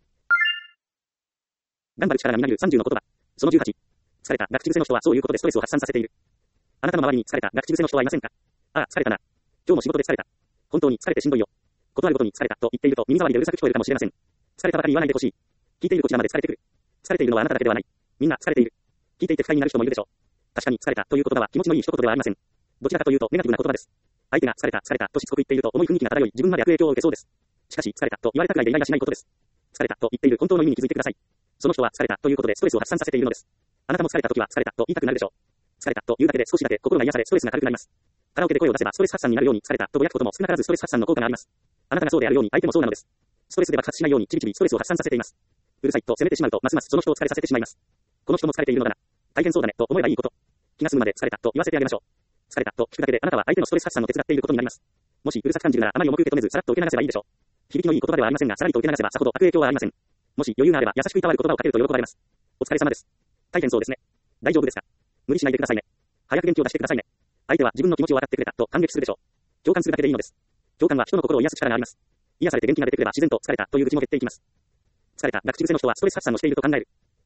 頑張る力がみなぎるさんじゅうの言葉。そのじゅうはち。疲れた学口癖の人はそういうことでストレスを発散させている。あなたの周りに疲れた学口癖の人はいませんか。ああ、疲れたな。今日も仕事で疲れた。本当に疲れてしんどいよ。ことあるごとに疲れたと言っていると耳障りでうるさく聞こえるかもしれません。疲れたばかり言わないでほしい。聞いているこちらまで疲れてくる。疲れているのはあなただけではない。みんな疲れている。聞いていて不快になる人もいるでしょう。確かに疲れたという言葉は気持ちのいい一言ではありません。どちらかというとネガティブな言葉です。相手が疲れた疲れたとしつこく言っていると重い雰囲気が漂い自分まで悪影響を受けそうです。しかし疲れたと言われたくらいでイライラしないことです。疲れたと言っている本当の意味に気づいてください。その人は疲れたということでストレスを発散させているのです。あなたも疲れた時は疲れたと言いたくなるでしょう。疲れたというだけで少しだけ心が癒されストレスが軽くなります。カラオケで声を出せばストレス発散になるように疲れたとぼやくことも少なからずストレス発散の効果があります。あなたがそうであるように相手もそうなのです。ストレスで爆発しないようにちびちびストレスを発散させています。うるさいと責めてしまうとますますその人を疲れさせてしまいます。この人も疲れているのだな。大変そうだねと思えばいいこと。気が済むまで疲れたと言わせてあげましょう。疲れたと聞くだけであなたは相手のストレス発散を手伝っていることになります。もしうるさく感じるならあまり重く受け止めずさらっと受け流せばいいでしょう。響きのいい言葉ではありませんがさらりと受け流せばさほど悪影響はありません。もし余裕があれば優しくいたわる言葉をかけると喜ばれます。お疲れ様です。大変そうですね。大丈夫ですか。無理しないでくださいね。早く元気を出してくださいね。相手は自分の気持ちを分かってくれたと感激するでしょう。共感するだけでいいのです。共感は人の心を癒す力があります。癒されて元気が出てくれば自然と疲れたという愚痴も減っていきます。疲れた学口癖の人はストレス発散をしていると考える。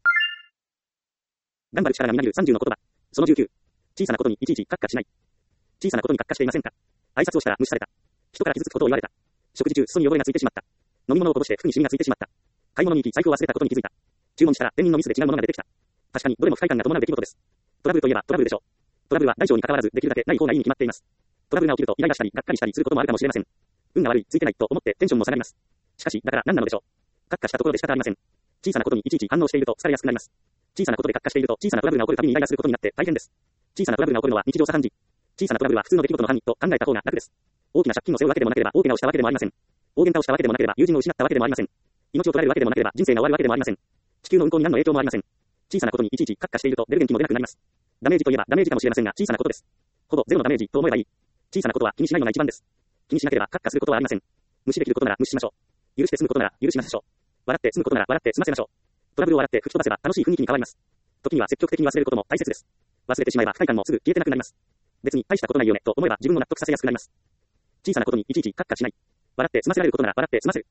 頑張る力がみなぎるさんじゅうの言葉。そのじゅうきゅう。小さなことにいちいちカッカしない。小さなことにカッカしていませんか。挨拶をしたら無視された。人から傷つくことを言われた。食事中裾に汚れがついてしまった。飲み物をこぼして服にシミがついてしまった。買い物に行き財布を忘れたことに気づいた。注文したら店員のミスで違うものが出てきた。確かにどれも不快感が伴う出来事です。トラブルといえばトラブルでしょう。トラブルは大小に関わらずできるだけない方がいいに決まっています。トラブルが起きるとイライラしたりがっかりしたりすることもあるかもしれません。運が悪い、ついてないと思ってテンションも下がります。しかしだから何なのでしょう。カッカしたところで仕方ありません。小さなことにいちいち反応していると疲れやすくなります。 小さなことで活化していると、小さなトラブルが起こるたびにイライラすることになって大変です。小さなトラブルが起こるのは日常茶飯事。小さなトラブルは普通の出来事の範囲と考えた方が楽です。大きな借金を背負うわけでもなければ、大怪我をしたわけでもありません。大喧嘩をしたわけでもなければ、友人を失ったわけでもありません。命を取られるわけでもなければ、人生が終わるわけでもありません。地球の運行に何の影響もありません。小さなことにいちいち活化していると出る元気も出なくなります。ダメージといえばダメージかもしれませんが、小さなことです。ほぼゼロのダメージと思えばいい。小さなことは気にしないのが一番です。気にしなければ活化することはありません。無視できることなら無視しましょう。許して済むことなら許しましょう。笑って済むことなら笑って済ませましょう。トラブルを笑って吹き飛ばせば楽しい雰囲気に変わります。時には積極的に忘れることも大切です。忘れてしまえば不快感もすぐ消えてなくなります。別に大したことないよねと思えば自分を納得させやすくなります。小さなことにいちいち活化しない。笑って済ませられることなら笑って済ませる。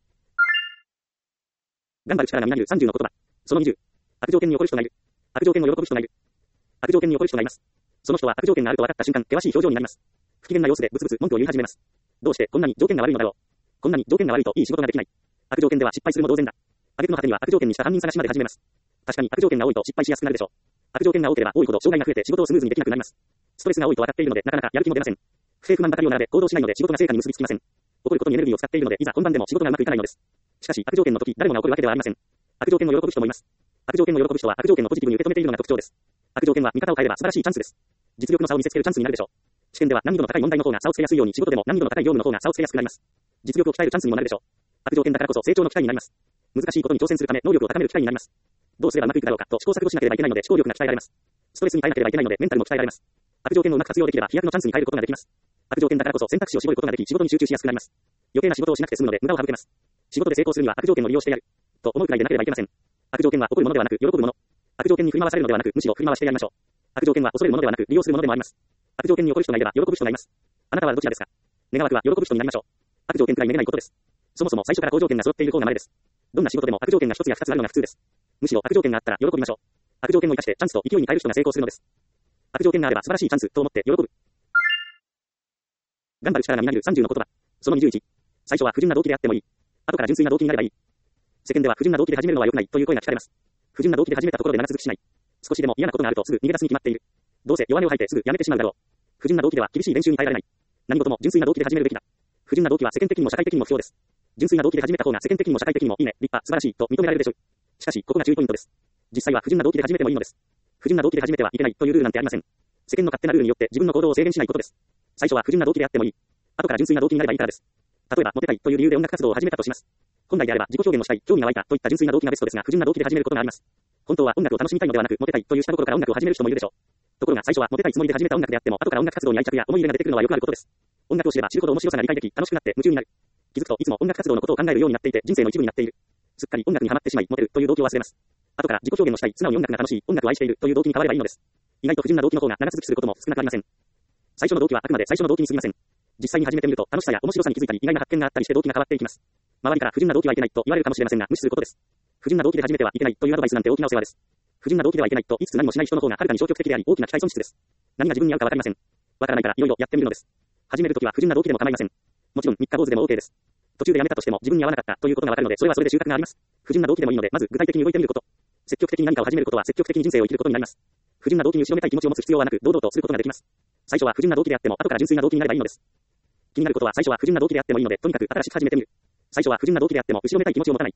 頑張る力がみなぎるさんじゅうの言葉。そのにじゅう。悪条件に怒る人がいる。悪条件を喜ぶ人がいる。悪条件に怒る人がいます。その人は悪条件があると分かった瞬間、険しい表情になります。不機嫌な様子でブツブツ文句を言い始めます。どうしてこんなに条件が悪いのだろう。こんなに条件が悪いといい仕事ができない。悪条件では失敗するも同然だ。挙句の果てには悪条件にした犯人探しまで始めます。確かに悪条件が多いと失敗しやすくなるでしょう。悪条件が多ければ多いほど障害が増えて仕事をスムーズにできなくなります。ストレスが多いと分かっているのでなかなかやる気も出ません。不正不満ばかりを並べ行動しないので仕事が成果に結びつきません。怒ることにエネルギーを使っているのでいざ本番でも仕事がうまくいかないのです。しかし悪条件の時誰もが怒るわけではありません。悪条件を喜ぶ人もいます。悪条件を喜ぶ人は悪条件をポジティブに受け止めているのが特徴です。悪条件は見方を変えれば素晴らしいチャンスです。実力の差を見せつけるチャンスになるでしょう。試験では難易度の高い問題の方が差をつけやすいように仕事でも難易度の高い業務の方が差をつけやすくなります。実力を鍛えるチャンスにもなるでしょう。悪条件だからこそ成長の機会になります。難しいことに挑戦するため能力を高める機会になります。どうすればうまくいくだろうかと試行錯誤しなければいけないので思考力が鍛えられます。ストレスに耐えなければいけないのでメンタルも鍛えられます。悪条件をうまく活用できれば飛躍のチャンスに変えることができます。悪条件だからこそ選択肢を絞ることができ仕事に集中しやすくなります。余計な仕事をしなくて済むので無駄を省けます。仕事で成功するには悪条件を利用してやると思うくらいでなければいけません。悪条件は怒るものではなく喜ぶもの。悪条件に振り回されるのではなくむしろ振り回してやりましょう。悪条件は恐れるものではなく利用するものでもあります。悪条件に怒る人がいれば喜ぶ人がいます。あなたはどちらですか。願わくは喜ぶ人になりましょう。悪条件くらいめげないことです。そもそも最初から好条件が揃っている方が稀です。どんな仕事でも悪条件が一つや二つあるのが普通です。むしろ悪条件があったら喜びましょう。悪条件を生かしてチャンスと勢いに変える人が成功するのです。悪条件があれば素晴らしいチャンスと思って喜ぶ。頑張る力がみなぎるさんじゅうの言葉。そのにじゅういち。最初は不純な動機であってもいい。後から純粋な動機になればいい。世間では不純な動機で始めるのは良くないという声が聞かれます。不純な動機で始めたところで長続きしない。少しでも嫌なことがあるとすぐ逃げ出すに決まっている。どうせ弱音を吐いてすぐやめてしまうだろう。不純な動機では厳しい練習に耐えられない。何事も純粋な動機で始めるべきだ。不純な動機は世間的にも社会的にも不要です。純粋な動機で始めた方が世間的にも社会的にもいいね、立派、素晴らしいと認められるでしょう。しかし、ここが注意ポイントです。実際は不純な動機で始めてもいいのです。不純な動機で始めてはいけないというルールなんてありません。世間の勝手なルールによって自分の行動を制限しないことです。最初は不純な動機であってもいい。後から純粋な動機になればいいからです。例えば、モテたいという理由で音楽活動を始めたとします。本来であれば自己表現をしたい、興味が湧いたといった純粋な動機がベストですが、不純な動機で始めることがあります。本当は音楽を楽しみたいのではなく、モテたいという下心から音楽を始める人もいるでしょう。ところが最初はモテたいつもりで始めた音楽であっても、後から音楽活動に愛着や思い入れが出てくるのはよくあることです。音楽を知れば知るほど面白さが理解でき、楽しくなって夢中になる。気づくといつも音楽活動のことを考えるようになっていて、人生の一部になっている。すっかり音楽にハマってしまい、モテるという動機を忘れます。後から自己表現をしたい、素直に音楽が楽しい、音楽を愛しているという動機に変わればいいのです。意外と不純な動機の方が長続きすることも少なくありません。最初の動機はあくまで最初の動機に過ぎません。実際に始めてみると楽しさや面白さに気づいたり、意外な発見があったりして動機が変わっていきます。周りから不純な動機はいけないと言われるかもしれませんが、無視することです。不純な動機で始めてはいけないというアドバイスなんて大きなお世話です。不純な動機ではいけないと言いつつ何もしない人の方がはるかに消極的であり、大きな期待損失です。何が自分に合うかわかりません。わからないからいろいろやってみるのです。始めるときは不純な動機でも構いません。もちろん三日坊主でも OK です。途中でやめたとしても自分に合わなかったということがわかるので、それはそれで収穫があります。不純な動機でもいいので、まず具体的に動いてみること。積極的に何かを始めることは積極的に人生を生きることになります。不純な動機に後ろめたい気持ちを持つ必要はなく、堂々とすることができます。最初は不純な動機であっても、後から純粋な動機になればいいのです。気になることは最初は不純な動機であってもいいので、とにかく新しく始めてみる。最初は不純な動機であっても、後ろめたい気持ちを持たない。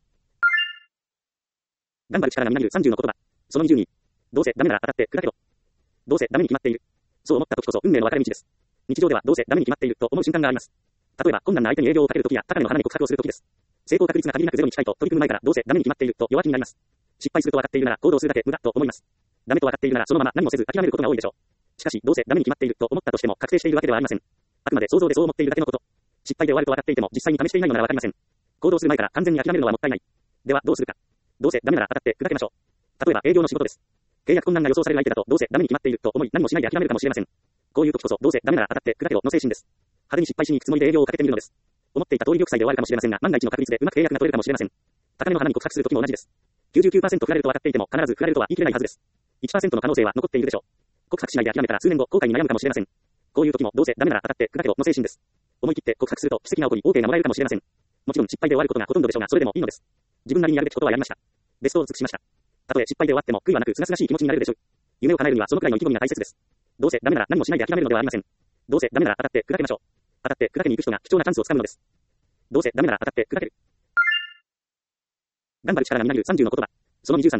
頑張る力がみなぎるさんじゅうの言葉。そのにじゅうに。どうせダメなら当たって砕けろ。どうせダメに決まっている。そう思った時こそ運命の分かれ道です。日常ではどうせダメに決まっていると思う瞬間があります。例えば困難な相手に営業をかける時や高値の花に告白をする時です。成功確率が限りなくゼロに近いと取り組む前からどうせダメに決まっていると弱気になります。失敗すると分かっているなら行動するだけ無駄と思います。ダメと分かっているならそのまま何もせず諦めることが多いでしょう。しかしどうせダメに決まっていると思ったとしても確定しているわけではありません。あくまで想像でそう思っているだけのこと。失敗で終わると分かっていても実際に試していないのなら分かりません。行動する前から完全に諦めるのはもったいない。ではどうするか。どうせダメなら当たって砕けましょう。例えば営業の仕事です。契約困難が予想される相手だとどうせダメに決まっていると思い何もしないで諦めるかもしれません。こういう時こそどうせダメなら当たって砕けろの精神です。派手に失敗しに行くつもりで営業をかけてみるのです。思っていた通り玉砕で終わるかもしれませんが、万が一の確率でうまく契約が取れるかもしれません。高値の花に告白する時も同じです。きゅうじゅうきゅうパーセント 振られると分かっていても必ず振られるとは言い切れないはずです。いちパーセント の可能性は残っているでしょう。告白しないで諦めたら数年後後悔に悩むかもしれません。こういう時もどうせダメなら当たって砕けろの精神です。思い切って告白すると奇跡が起こり OK がもらえるかもしれません。もちろん失敗で終わることがほとんどでしょうが、それでもいいのです。自分なりにやるべきことはやりました。ベストを尽くしました。たとえ失敗で終わっても悔いはなく清々しい気持ちになれるでしょう。夢を叶えるにはそのくらいの意気込みが大切です。どうせダメなら何もしないで諦めるのではありません。どうせダメなら当たって砕けましょう。当たって砕けに行く人が貴重なチャンスをつかむのです。どうせダメなら当たって砕ける。頑張る力がみなぎるさんじゅうの言葉。そのにじゅうさん。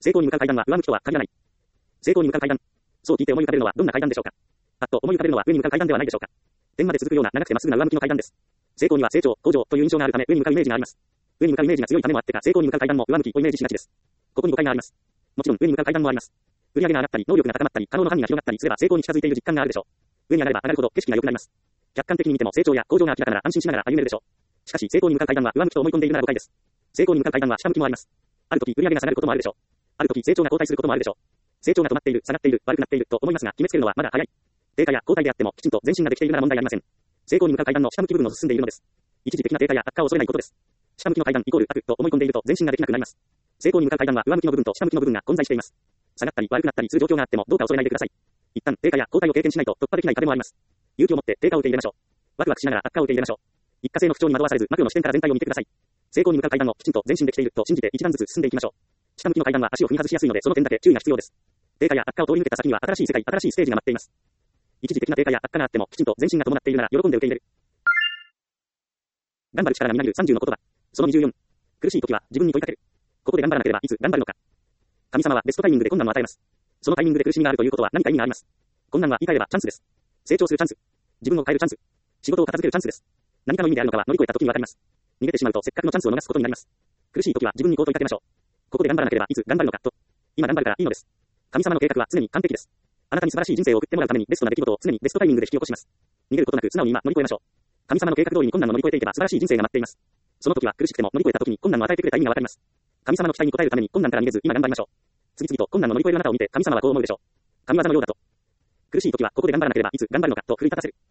成功に向かう階段は上向きとは限らない。成功に向かう階段。そう聞いて思い浮かべるのはどんな階段でしょうか。パッと思い浮かべるのは上に向かう階段ではないでしょうか。点まで続くような長くてまっすぐな上向きの階段です。成功には成長、向上という印象があるため上に向かうイメージがあります。上に向かうイメージが強いためもあってか、成功に向かう階段も上向きをイメージしがちです。ここに誤解があります。もちろん上に向かう階段もあります。売上が上がったり、能力が高まったり、可能の範囲が広がったりすれば成功に近づいている実感があるでしょう。上に上がれば上がるほど景色が良くなります。客観的に見ても成長や向上が明らかなら安心しながら歩めるでしょう。しかし成功に向かう階段は上向きと思い込んでいるなら誤解です。成功に向かう階段は下向きもあります。ある時売上が下がることもあるでしょう。ある時成長が後退することもあるでしょう。成長が止まっている、下がっている、悪くなっていると思いますが、決めつけるのはまだ早い。低下や後退であってもきちんと前進ができているなら問題ありません。成功に向かう階段の下向き部分を進んでいるのです。一時的な低下や悪化を恐れないことです。下向きの階段イコール悪と思い込んでいると前進ができなくなります。成功に向かう階段は上向きの部分と下向きの部分が混在しています。下がったり悪くなったりする状況があってもどうか恐れないでください。一旦低下や後退を経験しないと突破できない壁もあります。勇気を持って低下を受け入れましょう。ワクワクしながら悪化を受け入れましょう。一過性の不調に惑わされずマクロの視点から全体を見てください。成功に向かう階段をきちんと前進できていると信じて一段ずつ進んでいきましょう。下向きの階段は足を踏み外しやすいのでその点だけ注意が必要です。低下や悪化を通り抜けた先には新しい世界、新しいステージが待っています。一時的な低下や悪化があってもきちんと前進が伴っているなら喜んで受け入れる。頑張る力がみなぎるさんじゅうの言葉。そのにじゅうよん。苦しい時は自分に問いかける。ここで頑張らなければいつ頑張るのか。神様はベストタイミングで困難を与えます。そのタイミングで苦しみがあるということは何か意味があります。困難は言い換えればチャンスです。成長するチャンス。自分を変えるチャンス。仕事を片付けるチャンスです。何かの意味であるのかは乗り越えた時にわかります。逃げてしまうとせっかくのチャンスを逃すことになります。苦しい時は自分にこう問いかけましょう。ここで頑張らなければいつ頑張るのかと。今頑張るからいいのです。神様の計画は常に完璧です。あなたに素晴らしい人生を送ってもらうためにベストな出来事を常にベストタイミングで引き起こします。逃げることなく素直に今乗り越えましょう。神様の計画通りに困難を乗り越えていけば素晴らしい人生が待っています。その時は苦しくても乗り越えた時に困難を与えてくれた意味がわかります。神様の期待に応えるために困難から逃げず今頑張りましょう。次々と困難の乗り越えるあなたを見て神様はこう思うでしょう。神業のようだと。苦しい時はここで頑張らなければいつ頑張るのかと奮い立たせる。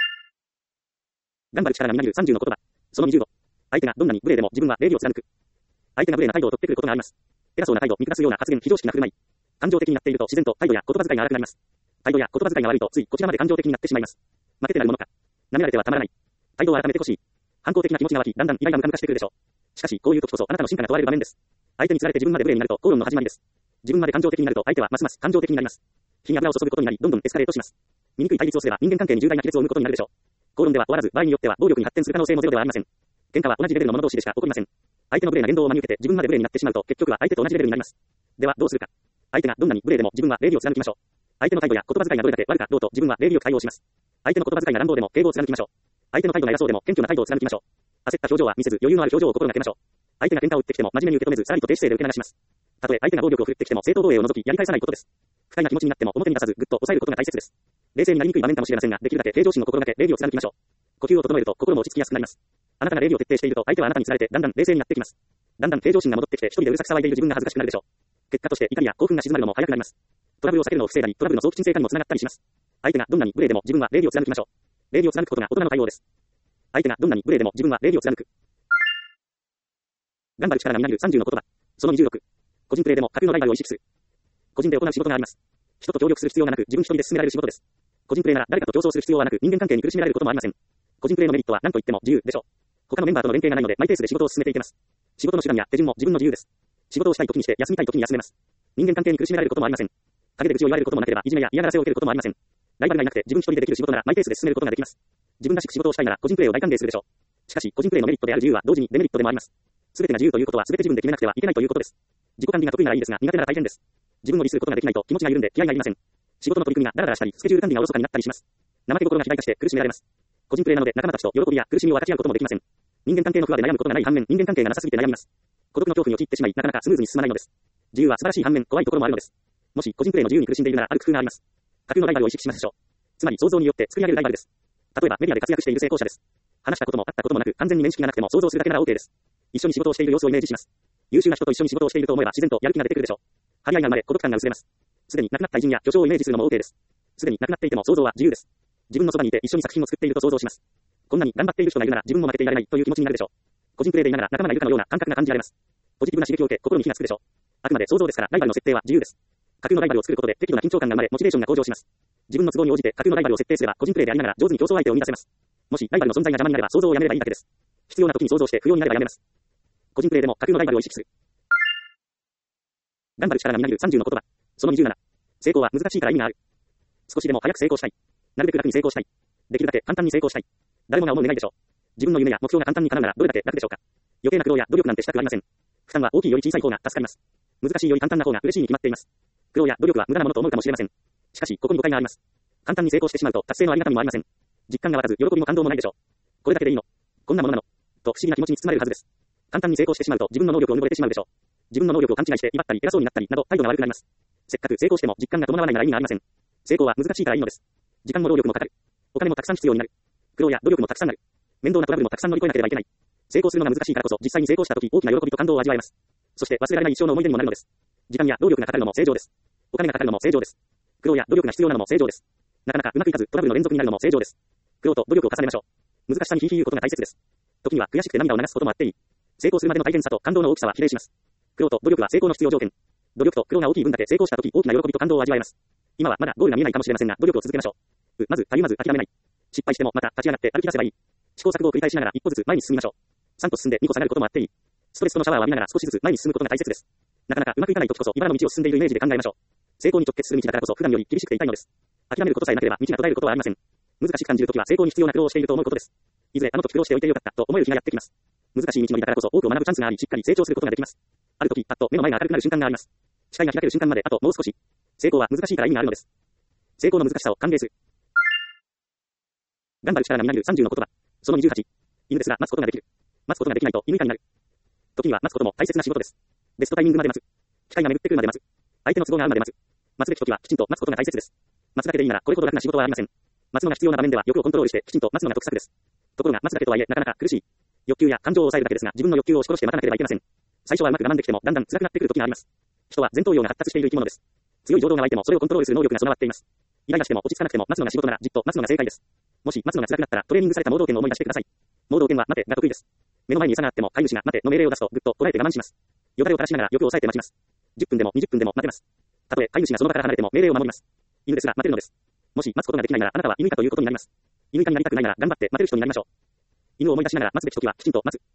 頑張る力がみなぎるさんじゅうの言葉。そのにじゅうご。相手がどんなに無礼でも自分は礼儀を貫く。相手が無礼な態度を取ってくることがあります。偉そうな態度、見下すような発言、非常識な振る舞い。感情的になっていると自然と態度や言葉遣いが荒くなります。態度や言葉遣いが悪いとついこちらまで感情的になってしまいます。負けてなるものか。舐められてはたまらない。態度を改めてほしい。反抗的な気持ちが湧き、だんだんイライラムカム化してくるでしょう。しかし、こういう時こそあなたの進化が問われる場面です。相手に釣られて自分まで無礼になると口論の始まりです。自分まで感情的になると相手はますます感情的になります。火に油を注ぐことになり、どんどんエスカレートします。醜い対立をすれば人間関係に重大な亀裂を生むことになるでしょう。口論では終わらず、場合によっては暴力に発展する可能性もゼロではありません。喧嘩は同じレベルの者同士でしか起こりません。相手の無礼な言動を真に受けて自分まで無礼になってしまうと結局は相手と同じレベルになります。ではどうするか。相手がどんなに無礼でも自分は礼儀を貫きましょう。相手の態度や言葉遣いがどれだけ悪かどうと自分は礼儀よく対応します。相手の言葉遣いが乱暴でも敬語を貫きましょう。相手の態度が偉そうでも謙虚な態度を貫きましょう。焦った表情は見せず余裕のある表情を心がけましょう。相手が喧嘩を打ってきても真面目に受け止めずさらりと低姿勢で受け流します。たとえ相手が暴力を振るってきても正当防衛を除きやり返さないことです。不快な気持ちになっても表に出さずぐっと抑えることが大切です。冷静になりにくい場面かもしれませんができるだけ平常心を心がけ礼儀を貫きましょう。呼吸を整えると心も落ち着きやすくなります。あなたが礼儀を徹底していると相手はあなたに釣られてだんだん冷静になってきます。だんだん平常心が戻ってきて一人でうるさく騒いでいる自分が恥ずかしくなるでしょう。結果として怒りや興奮が静まるのも早くなります。トラブルを避けるのを防いだりトラブルの早期鎮静化にもつながったりします。相手がどんなに無礼でも自分は礼儀を貫きましょう。礼儀を貫くことが大人の対応です。相手がどんなに無礼でも自分は礼儀を貫く。頑張る力がみなぎるさんじゅうの言葉。そのにじゅうろく。個人プレーでも架空のライバルを意識する。個人で行う仕事があります。人と協力する必要がなく自分一人で進められる仕事です。個人プレーなら誰かと競争する必要はなく人間関係に苦しめられることもありません。個人プレーのメリットは何と言っても自由でしょう。他のメンバーとの連携がないのでマイペースで仕事を進めていけます。仕事の手段や手順も自分の自由です。仕事をしたい時にして休みたい時に休めます。人間関係に苦しめられることもありません。陰で愚痴を言われることもなければいじめや嫌がらせを受けることもありません。ライバルがいなくて自分一人でできる仕事ならマイペースで進めることができます。自分らしく仕事をしたいなら個人プレーを大歓迎するでしょう。しかし個人プレーのメリットである自由は同時にデメリットでもあります。すべてが自由ということはすべて自分で決めなくてはいけないということです。自己管理が得意ならいいですが苦手なら大変です。自分を利することができないと気持ちが緩んで気合がいりません。仕事の取り組みがダラダラしたりスケジュール管理がおろそかになったりします。怠け心が肥大化して苦しめられます。個人プレーなので仲間たちと喜びや苦しみを分かち合うこともできません。人間関係の不和で悩むことがない反面人間関係がなさすぎて悩みます。孤独の恐怖に陥ってしまいなかなかスムーズに進まないのです。自由は素晴らしい反面怖いところもあるのです。もし個人プレーの自由に苦しんでいるならある工夫があります。架空のライバルを意識しましょう。つまり想像によって作り上げるライバルです。例えばメディアで活躍している成功者です。話したことも会ったこともなく完全に面識がなくても想像するだけなら OK です。一緒に仕事をしている様子をイメージします。優秀な人と一緒に仕事をしていると思えば自然とやる気が出てくるでしょう。張り合いが生まれ孤独感が薄れます。すでに亡くなった偉人や巨匠をイメージするのも OK です。すでに亡くなっていても想像は自由です。自分のそばにいて一緒に作品を作っていると想像します。こんなに頑張っている人がいるなら自分も負けていられないという気持ちになるでしょう。個人プレーでいながら仲間がいるかのような感覚が感じられます。ポジティブな刺激を受け心に火がつくでしょう。あくまで想像ですからライバルの設定は自由です。架空のライバルを作ることで適度な緊張感が生まれモチベーションが向上します。自分の都合に応じて架空のライバルを設定すれば個人プレーでありながら上手に競争相手を生み出せます。もしライバルの存在が邪魔になれば想像をやめればいいだけです。必要な時に想像して不要になればやめます。個人プレーでも架空のライバルを意識する。頑張る力がみなぎるさんじゅうの言葉。そのにじゅうなな。成功は難しいから意味がある。少しでも早く成功したい。なるべく楽に成功したい。できるだけ簡単に成功したい。誰もが思う願いでしょう。自分の夢や目標が簡単に叶うならどれだけ楽でしょうか。余計な苦労や努力なんてしたくありません。負担は大きいより小さい方が助かります。 難しいより簡単な方が嬉しいに決まっています。苦労や努力は無駄なものと思うかもしれません。しかし、ここに誤解があります。簡単に成功してしまうと達成のありがたみもありません。実感が湧かず、喜びも感動もないでしょう。これだけでいいの？こんなものなの？と不思議な気持ちに包まれるはずです。簡単に成功してしまうと自分の能力をうぬぼれてしまうでしょう。自分の能力を勘違いして威張ったり偉そうになったりなど態度が悪くなります。せっかく成功しても実感が伴わないなら意味がありません。成功は難しいからいいのです。時間も労力もかかる。お金もたくさん必要になる。苦労や努力もたくさんなる。面倒なトラブルもたくさん乗り越えなければいけない。成功するのが難しいからこそ実際に成功した時大きな喜びと感動を味わえます。そして忘れられない一生の思い出にもなるのです。時間や労力がかかるのも正常です。お金がかかるのも正常です。苦労や努力が必要なのも正常です。なかなかうまくいかずトラブルの連続になるのも正常です。苦労と努力を重ねましょう。難しさにひいひい言うことが大切です。時には悔しくて涙を流すこともあっていい。成功するまでの大変さと感動の大きさは比例します。苦労と努力は成功の必要条件。努力と苦労が大きい分だけ成功した時大きな喜びと感動を味わえます。今はまだゴールが見えないかもしれませんが、努力を続けましょう。うまずたゆまず諦めない。失敗してもまた立ち上がって歩き出せばいい。試行錯誤を繰り返しながら一歩ずつ前に進みましょう。さん歩進んでに歩下がることもあっていい。ストレスとのシャワーを浴びながら少しずつ前に進むことが大切です。なかなかうまくいかない時こそ茨の道を進んでいるイメージで考えましょう。成功に直結する道だからこそ普段より厳しくて痛いのです。諦めることさえなければ道が途絶えることはありません。難しく感じるときは成功に必要な苦労をしていると思うことです。いずれあの時苦労しておいてよかったと思える日がやってきます。難しい道のりだからこそ多くを学ぶチャンスがあり、しっかり成長することができます。ある時、パッと目の前が明るくなる瞬間があります。視界が開ける瞬間まであともう少し。成功は難しいから意味があるのです。成功の難しさを歓迎する。頑張る力がみなぎるさんじゅうの言葉。そのにじゅうはち。犬ですが待つことができる。待つことができないと犬以下になる。時には待つことも大切な仕事です。ベストタイミングまで待つ。機会が巡ってくるまで待つ。相手の都合が合うまで待つ。待つべき時はきちんと待つことが大切です。待つだけでいいならこれほど楽な仕事はありません。待つのが必要な場面では欲をコントロールしてきちんと待つのが得策です。ところが待つだけとはいえなかなか苦しい。欲求や感情を抑えるだけですが自分の欲求を押し殺して待たなければいけません。最初はうまく我慢できてもだんだん辛くなってくる時があります。人は前頭葉が発達している生き物です。強い情動が湧いてもそれをコントロールする能力が備わっています。イライラしても落ち着かなくても待つのが仕事ならじっと待つのが正解です。もし待つのが辛くなったらトレーニングされた盲導犬を思い出してください。盲導犬は待てが得意です。目の前に餌があっても飼い主が待ての命令を出すとぐっとこらえて我慢します。よだれを垂らしながら欲を抑えて待ちます。じゅっぷんでもにじゅっぷんでも待てます。たとえ飼い主がその場から離れても命令を守ります。犬ですが待てるのです。もし待つことができないならあなたは犬かということになります。犬かになりたくないなら頑張って待てる人になりましょう。犬を思い出しながら待つべき時はきちんと待つ。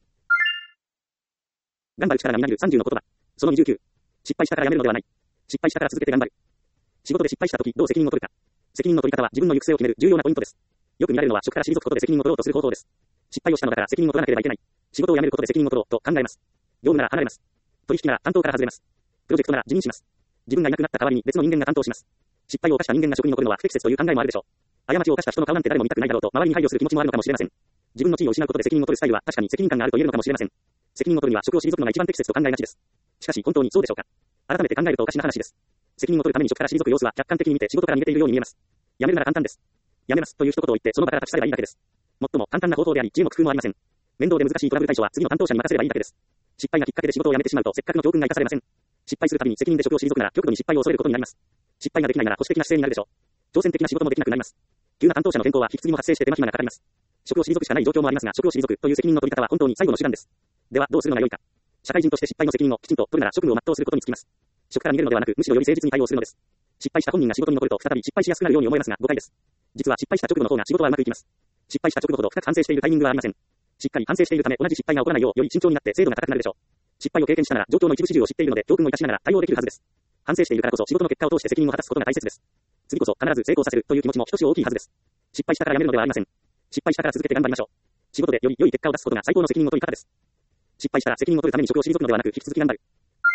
頑張る力がみなぎるさんじゅうの言葉。そのにじゅうきゅう。失敗したからやめるのではない。失敗したから続けて頑張る。仕事で失敗した時どう責任を取るか。責任の取り方は自分の行く末を決める重要なポイントです。よく見られるのは職から退くことで責任を取ろうとする方法です。失敗をしたのだから責任を取らなければいけない。仕事を辞めることで責任を取ろうと考えます。業務なら離れます。取引なら担当から外れます。プロジェクトなら辞任します。自分がいなくなった代わりに別の人間が担当します。失敗を犯した人間が職に残るのは不適切という考えもあるでしょう。過ちを犯した人の顔なんて誰も見たくないだろうと周りに配慮する気持ちもあるのかもしれません。自分の地位を失うことで責任を取るスタイルは確かに責任感があると言えるのかもしれません。責任を取るには職を退くのが一番適切と考えがちです。しかし本当にそうでしょうか。改めて考えるとおかしな話です。責任を取るために職から退く様子は客観的に見て仕事から逃げているように見えます。辞めるなら簡単です。辞めますという一言を言ってその場から立ち去ればいいだけです。最も簡単な方法であり知恵も工夫もありません。面倒で難しいトラブル対処は次の担当者に任せればいいだけです。失敗がきっかけで仕事を辞めてしまうとせっかくの教訓が生かされません。失敗するたびに責任で職を退くなら極度に失敗を恐れることになります。失敗ができないなら保守的な姿勢になるでしょう。挑戦的な仕事もできなくなります。急な担当者の変更は引き継ぎも発生して手間暇がかかります。職を退くしかない状況もありますが職を退くという責任の取り方は本当に最後の手段です。ではどうするのが良いか。社会人として失敗の責任をきちんと取るなら職務を全うすることにつきます。職から逃げるのではなくむしろより誠実に対応するのです。失敗した本人が仕事に残ると再び失敗しやすくなるように思えますが誤解です。実は失敗した直後の方が仕事はうまくいきます。失敗した直後ほど深く反省しているタイミングはありません。しっかり反省しているため同じ失敗が起こらないようより慎重になって精度が高くなるでしょう。失敗を経験したなら状況の一部始終を知っているので教訓を生かしながら対応できるはずです。反省しているからこそ仕事の結果を通して責任を果たすことが大切です。次こそ必ず成功させるという気持ちもひとしお大きいはずです。失敗したからやめるのではありません。失敗したから続けて頑張りましょう。仕事でより良い結果を出すことが最高の責任の取り方です。失敗したら責任を取るために職を退くのではなく引き続き頑張る。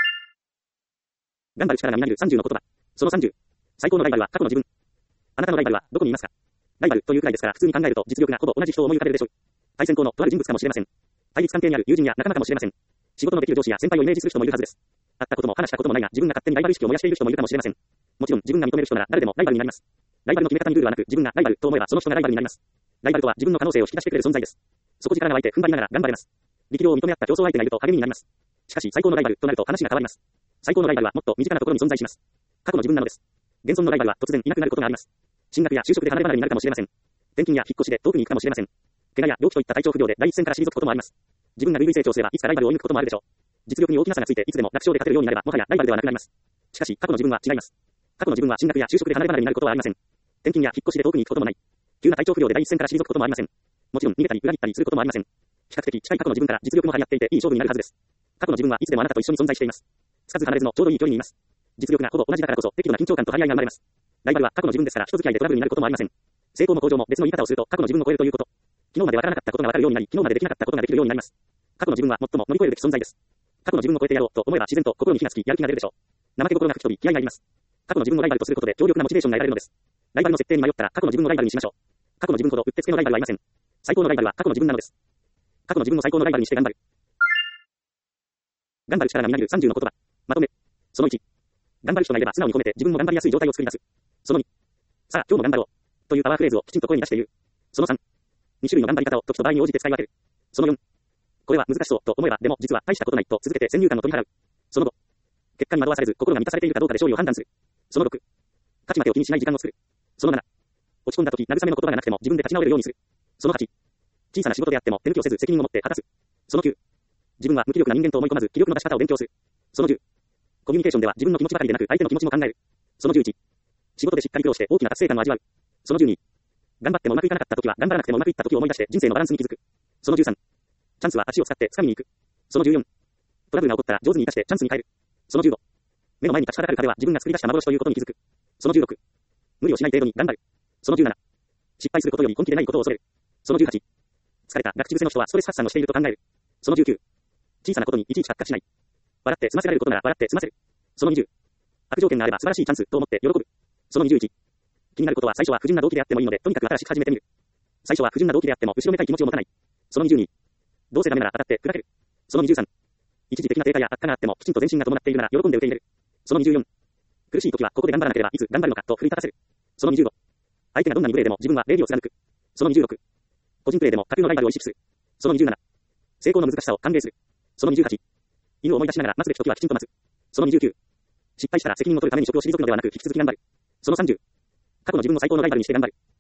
頑張る力がみなぎるさんじゅうの言葉。そのさんじゅう。最高のライバルは過去の自分。あなたのライバルはどこにいますか。ライバルというくらいですから普通に考えると実力がほぼ同じ人を思い浮かべるでしょう。対戦校のとある人物かもしれません。対立関係にある友人や仲間かもしれません。仕事のできる上司や先輩をイメージする人もいるはずです。会ったことも話したこともないが自分が勝手にライバル意識を燃やしている人もいるかもしれません。もちろん自分が認める人なら誰でもライバルになります。ライバルの決め方にルールはなく自分がライバルと思えばその人がライバルになります。ライバルとは自分の可能性を引き出してくれる存在です。底力が湧いて踏ん張りながら頑張れます。力量を認め合った競争相手がいると励みになります。しかし最高のライバルとなると話が変わります。最高のライバルはもっと身近なところに存在します。過去の自分なのです。現存のライバルは突然いなくなることがあります。進学や就職で離れ離れになるかもしれません。転勤や引っ越しで遠くに行くかもしれません。怪我や病気といった体調不良で第一線から退くこともあります。自分が類々成長すればいつかライバルを追い抜くこともあるでしょう。実力に大きな差がついていつでも楽勝で勝てるようになればもはやライバルではなくなります。しかし過去の自分は違います。過去の自分は進学や就職で離れ離れになることはありません。転勤や引っ越しで遠くに行くこともない。急な体調不良で第一線から退くこともありません。もちろん逃げたり裏切ったりすることもありません。比較的近い過去の自分から実力も張り合っていていい勝負になるはずです。過去の自分はいつでもあなたと一緒に存在しています。つかず離れずのちょうどいい距離にいます。実力がほぼ同じだからこそ適度な緊張感と張り合いが生まれます。ライバルは過去の自分ですから人付き合いでトラブルになることもありません。成功も向上も別の言い方をすると過去の自分を超えるということ。昨日までわからなかったことがわかるようになり、昨日までできなかったことができるようになります。過去の自分は最も乗り越えるべき存在です。 過去の自分を超えてやろうと思えば自然と心に火がつき、やる気が出るでしょう。怠け心が吹き飛び、気合が入ります。過去の自分をライバルとすることで強力なモチベーションが得られるのです。ライバルの設定に迷ったら過去の自分をライバルにしましょう。過去の自分ほどうってつけのライバルはいません。最高のライバルは過去の自分なのです。過去の自分を最高のライバルにして頑張る。頑張る力がみなぎるさんじゅうの言葉。まとめ。そのいち。頑張る人がいれば素直に込めて自分も頑張りやすい状態を作り出す。そのに。さあ、今日も頑張ろう。というパワーフレーズをきちんと声に出して言う。そのさん。に種類の頑張り方を時と場合に応じて使い分ける。そのよん。これは難しそうと思えば、でも実は大したことないと続けて先入観を取り払う。そのご。結果に惑わされず心が満たされているかどうかで勝利を判断する。そのろく。勝ち負けを気にしない時間を作る。そのなな。落ち込んだ時、慰めの言葉がなくても自分で立ち直れるようにする。そのはち。小さな仕事であっても手抜きをせず責任を持って果たす。そのきゅう。自分は無気力な人間と思い込まず気力の出し方を勉強する。そのじゅう。コミュニケーションでは自分の気持ちばかりでなく相手の気持ちも考える。そのじゅういち。仕事でしっかり苦労して大きな達成感を味わう。そのじゅうに。頑張ってもうまくいかなかった時は頑張らなくてもうまくいった時を思い出して人生のバランスに気づく。そのじゅうさん。チャンスは足を使って掴みに行く。そのじゅうよん。トラブルが起こったら上手に生かしてチャンスに変える。そのじゅうご。目の前に立ちはだかる壁は自分が作り出した幻ということに気づく。そのじゅうろく。無理をしない程度に頑張る。そのじゅうなな。失敗することより本気でないことを恐れる。そのじゅうはち。疲れたが口癖の人はストレス発散をしていると考える。そのじゅうきゅう。小さなことにいちいち発火しない。笑って済ませられることなら笑って済ませる。そのにじゅう。悪条件があれば素晴らしいチャンスと思って喜ぶ。そのにじゅういち。気になることは最初は不純な動機であってもいいので、とにかく新しく始めてみる。最初は不純な動機であっても後ろめたい気持ちを持たない。そのにじゅうに。どうせダメなら当たって砕ける。そのにじゅうさん。一時的な低下や悪化があってもきちんと前進が伴っているなら喜んで受け入れる。そのにじゅうよん。苦しい時はここで頑張らなければいつ頑張るのかと奮い立たせる。そのにじゅうご。相手がどんなに無礼でも自分は礼儀を貫く。そのにじゅうろく。個人プレーでも架空のライバルを意識する。そのにじゅうなな。成功の難しさを歓迎する。そのにじゅうはち。犬を思い出しながら待つべき時はきちんと待つ。そのにじゅうきゅう。失敗したら責任を取るために職を退くのではなく引き続き頑張る。そのさんじゅう。過去の自分を最高のライバルにして頑張る。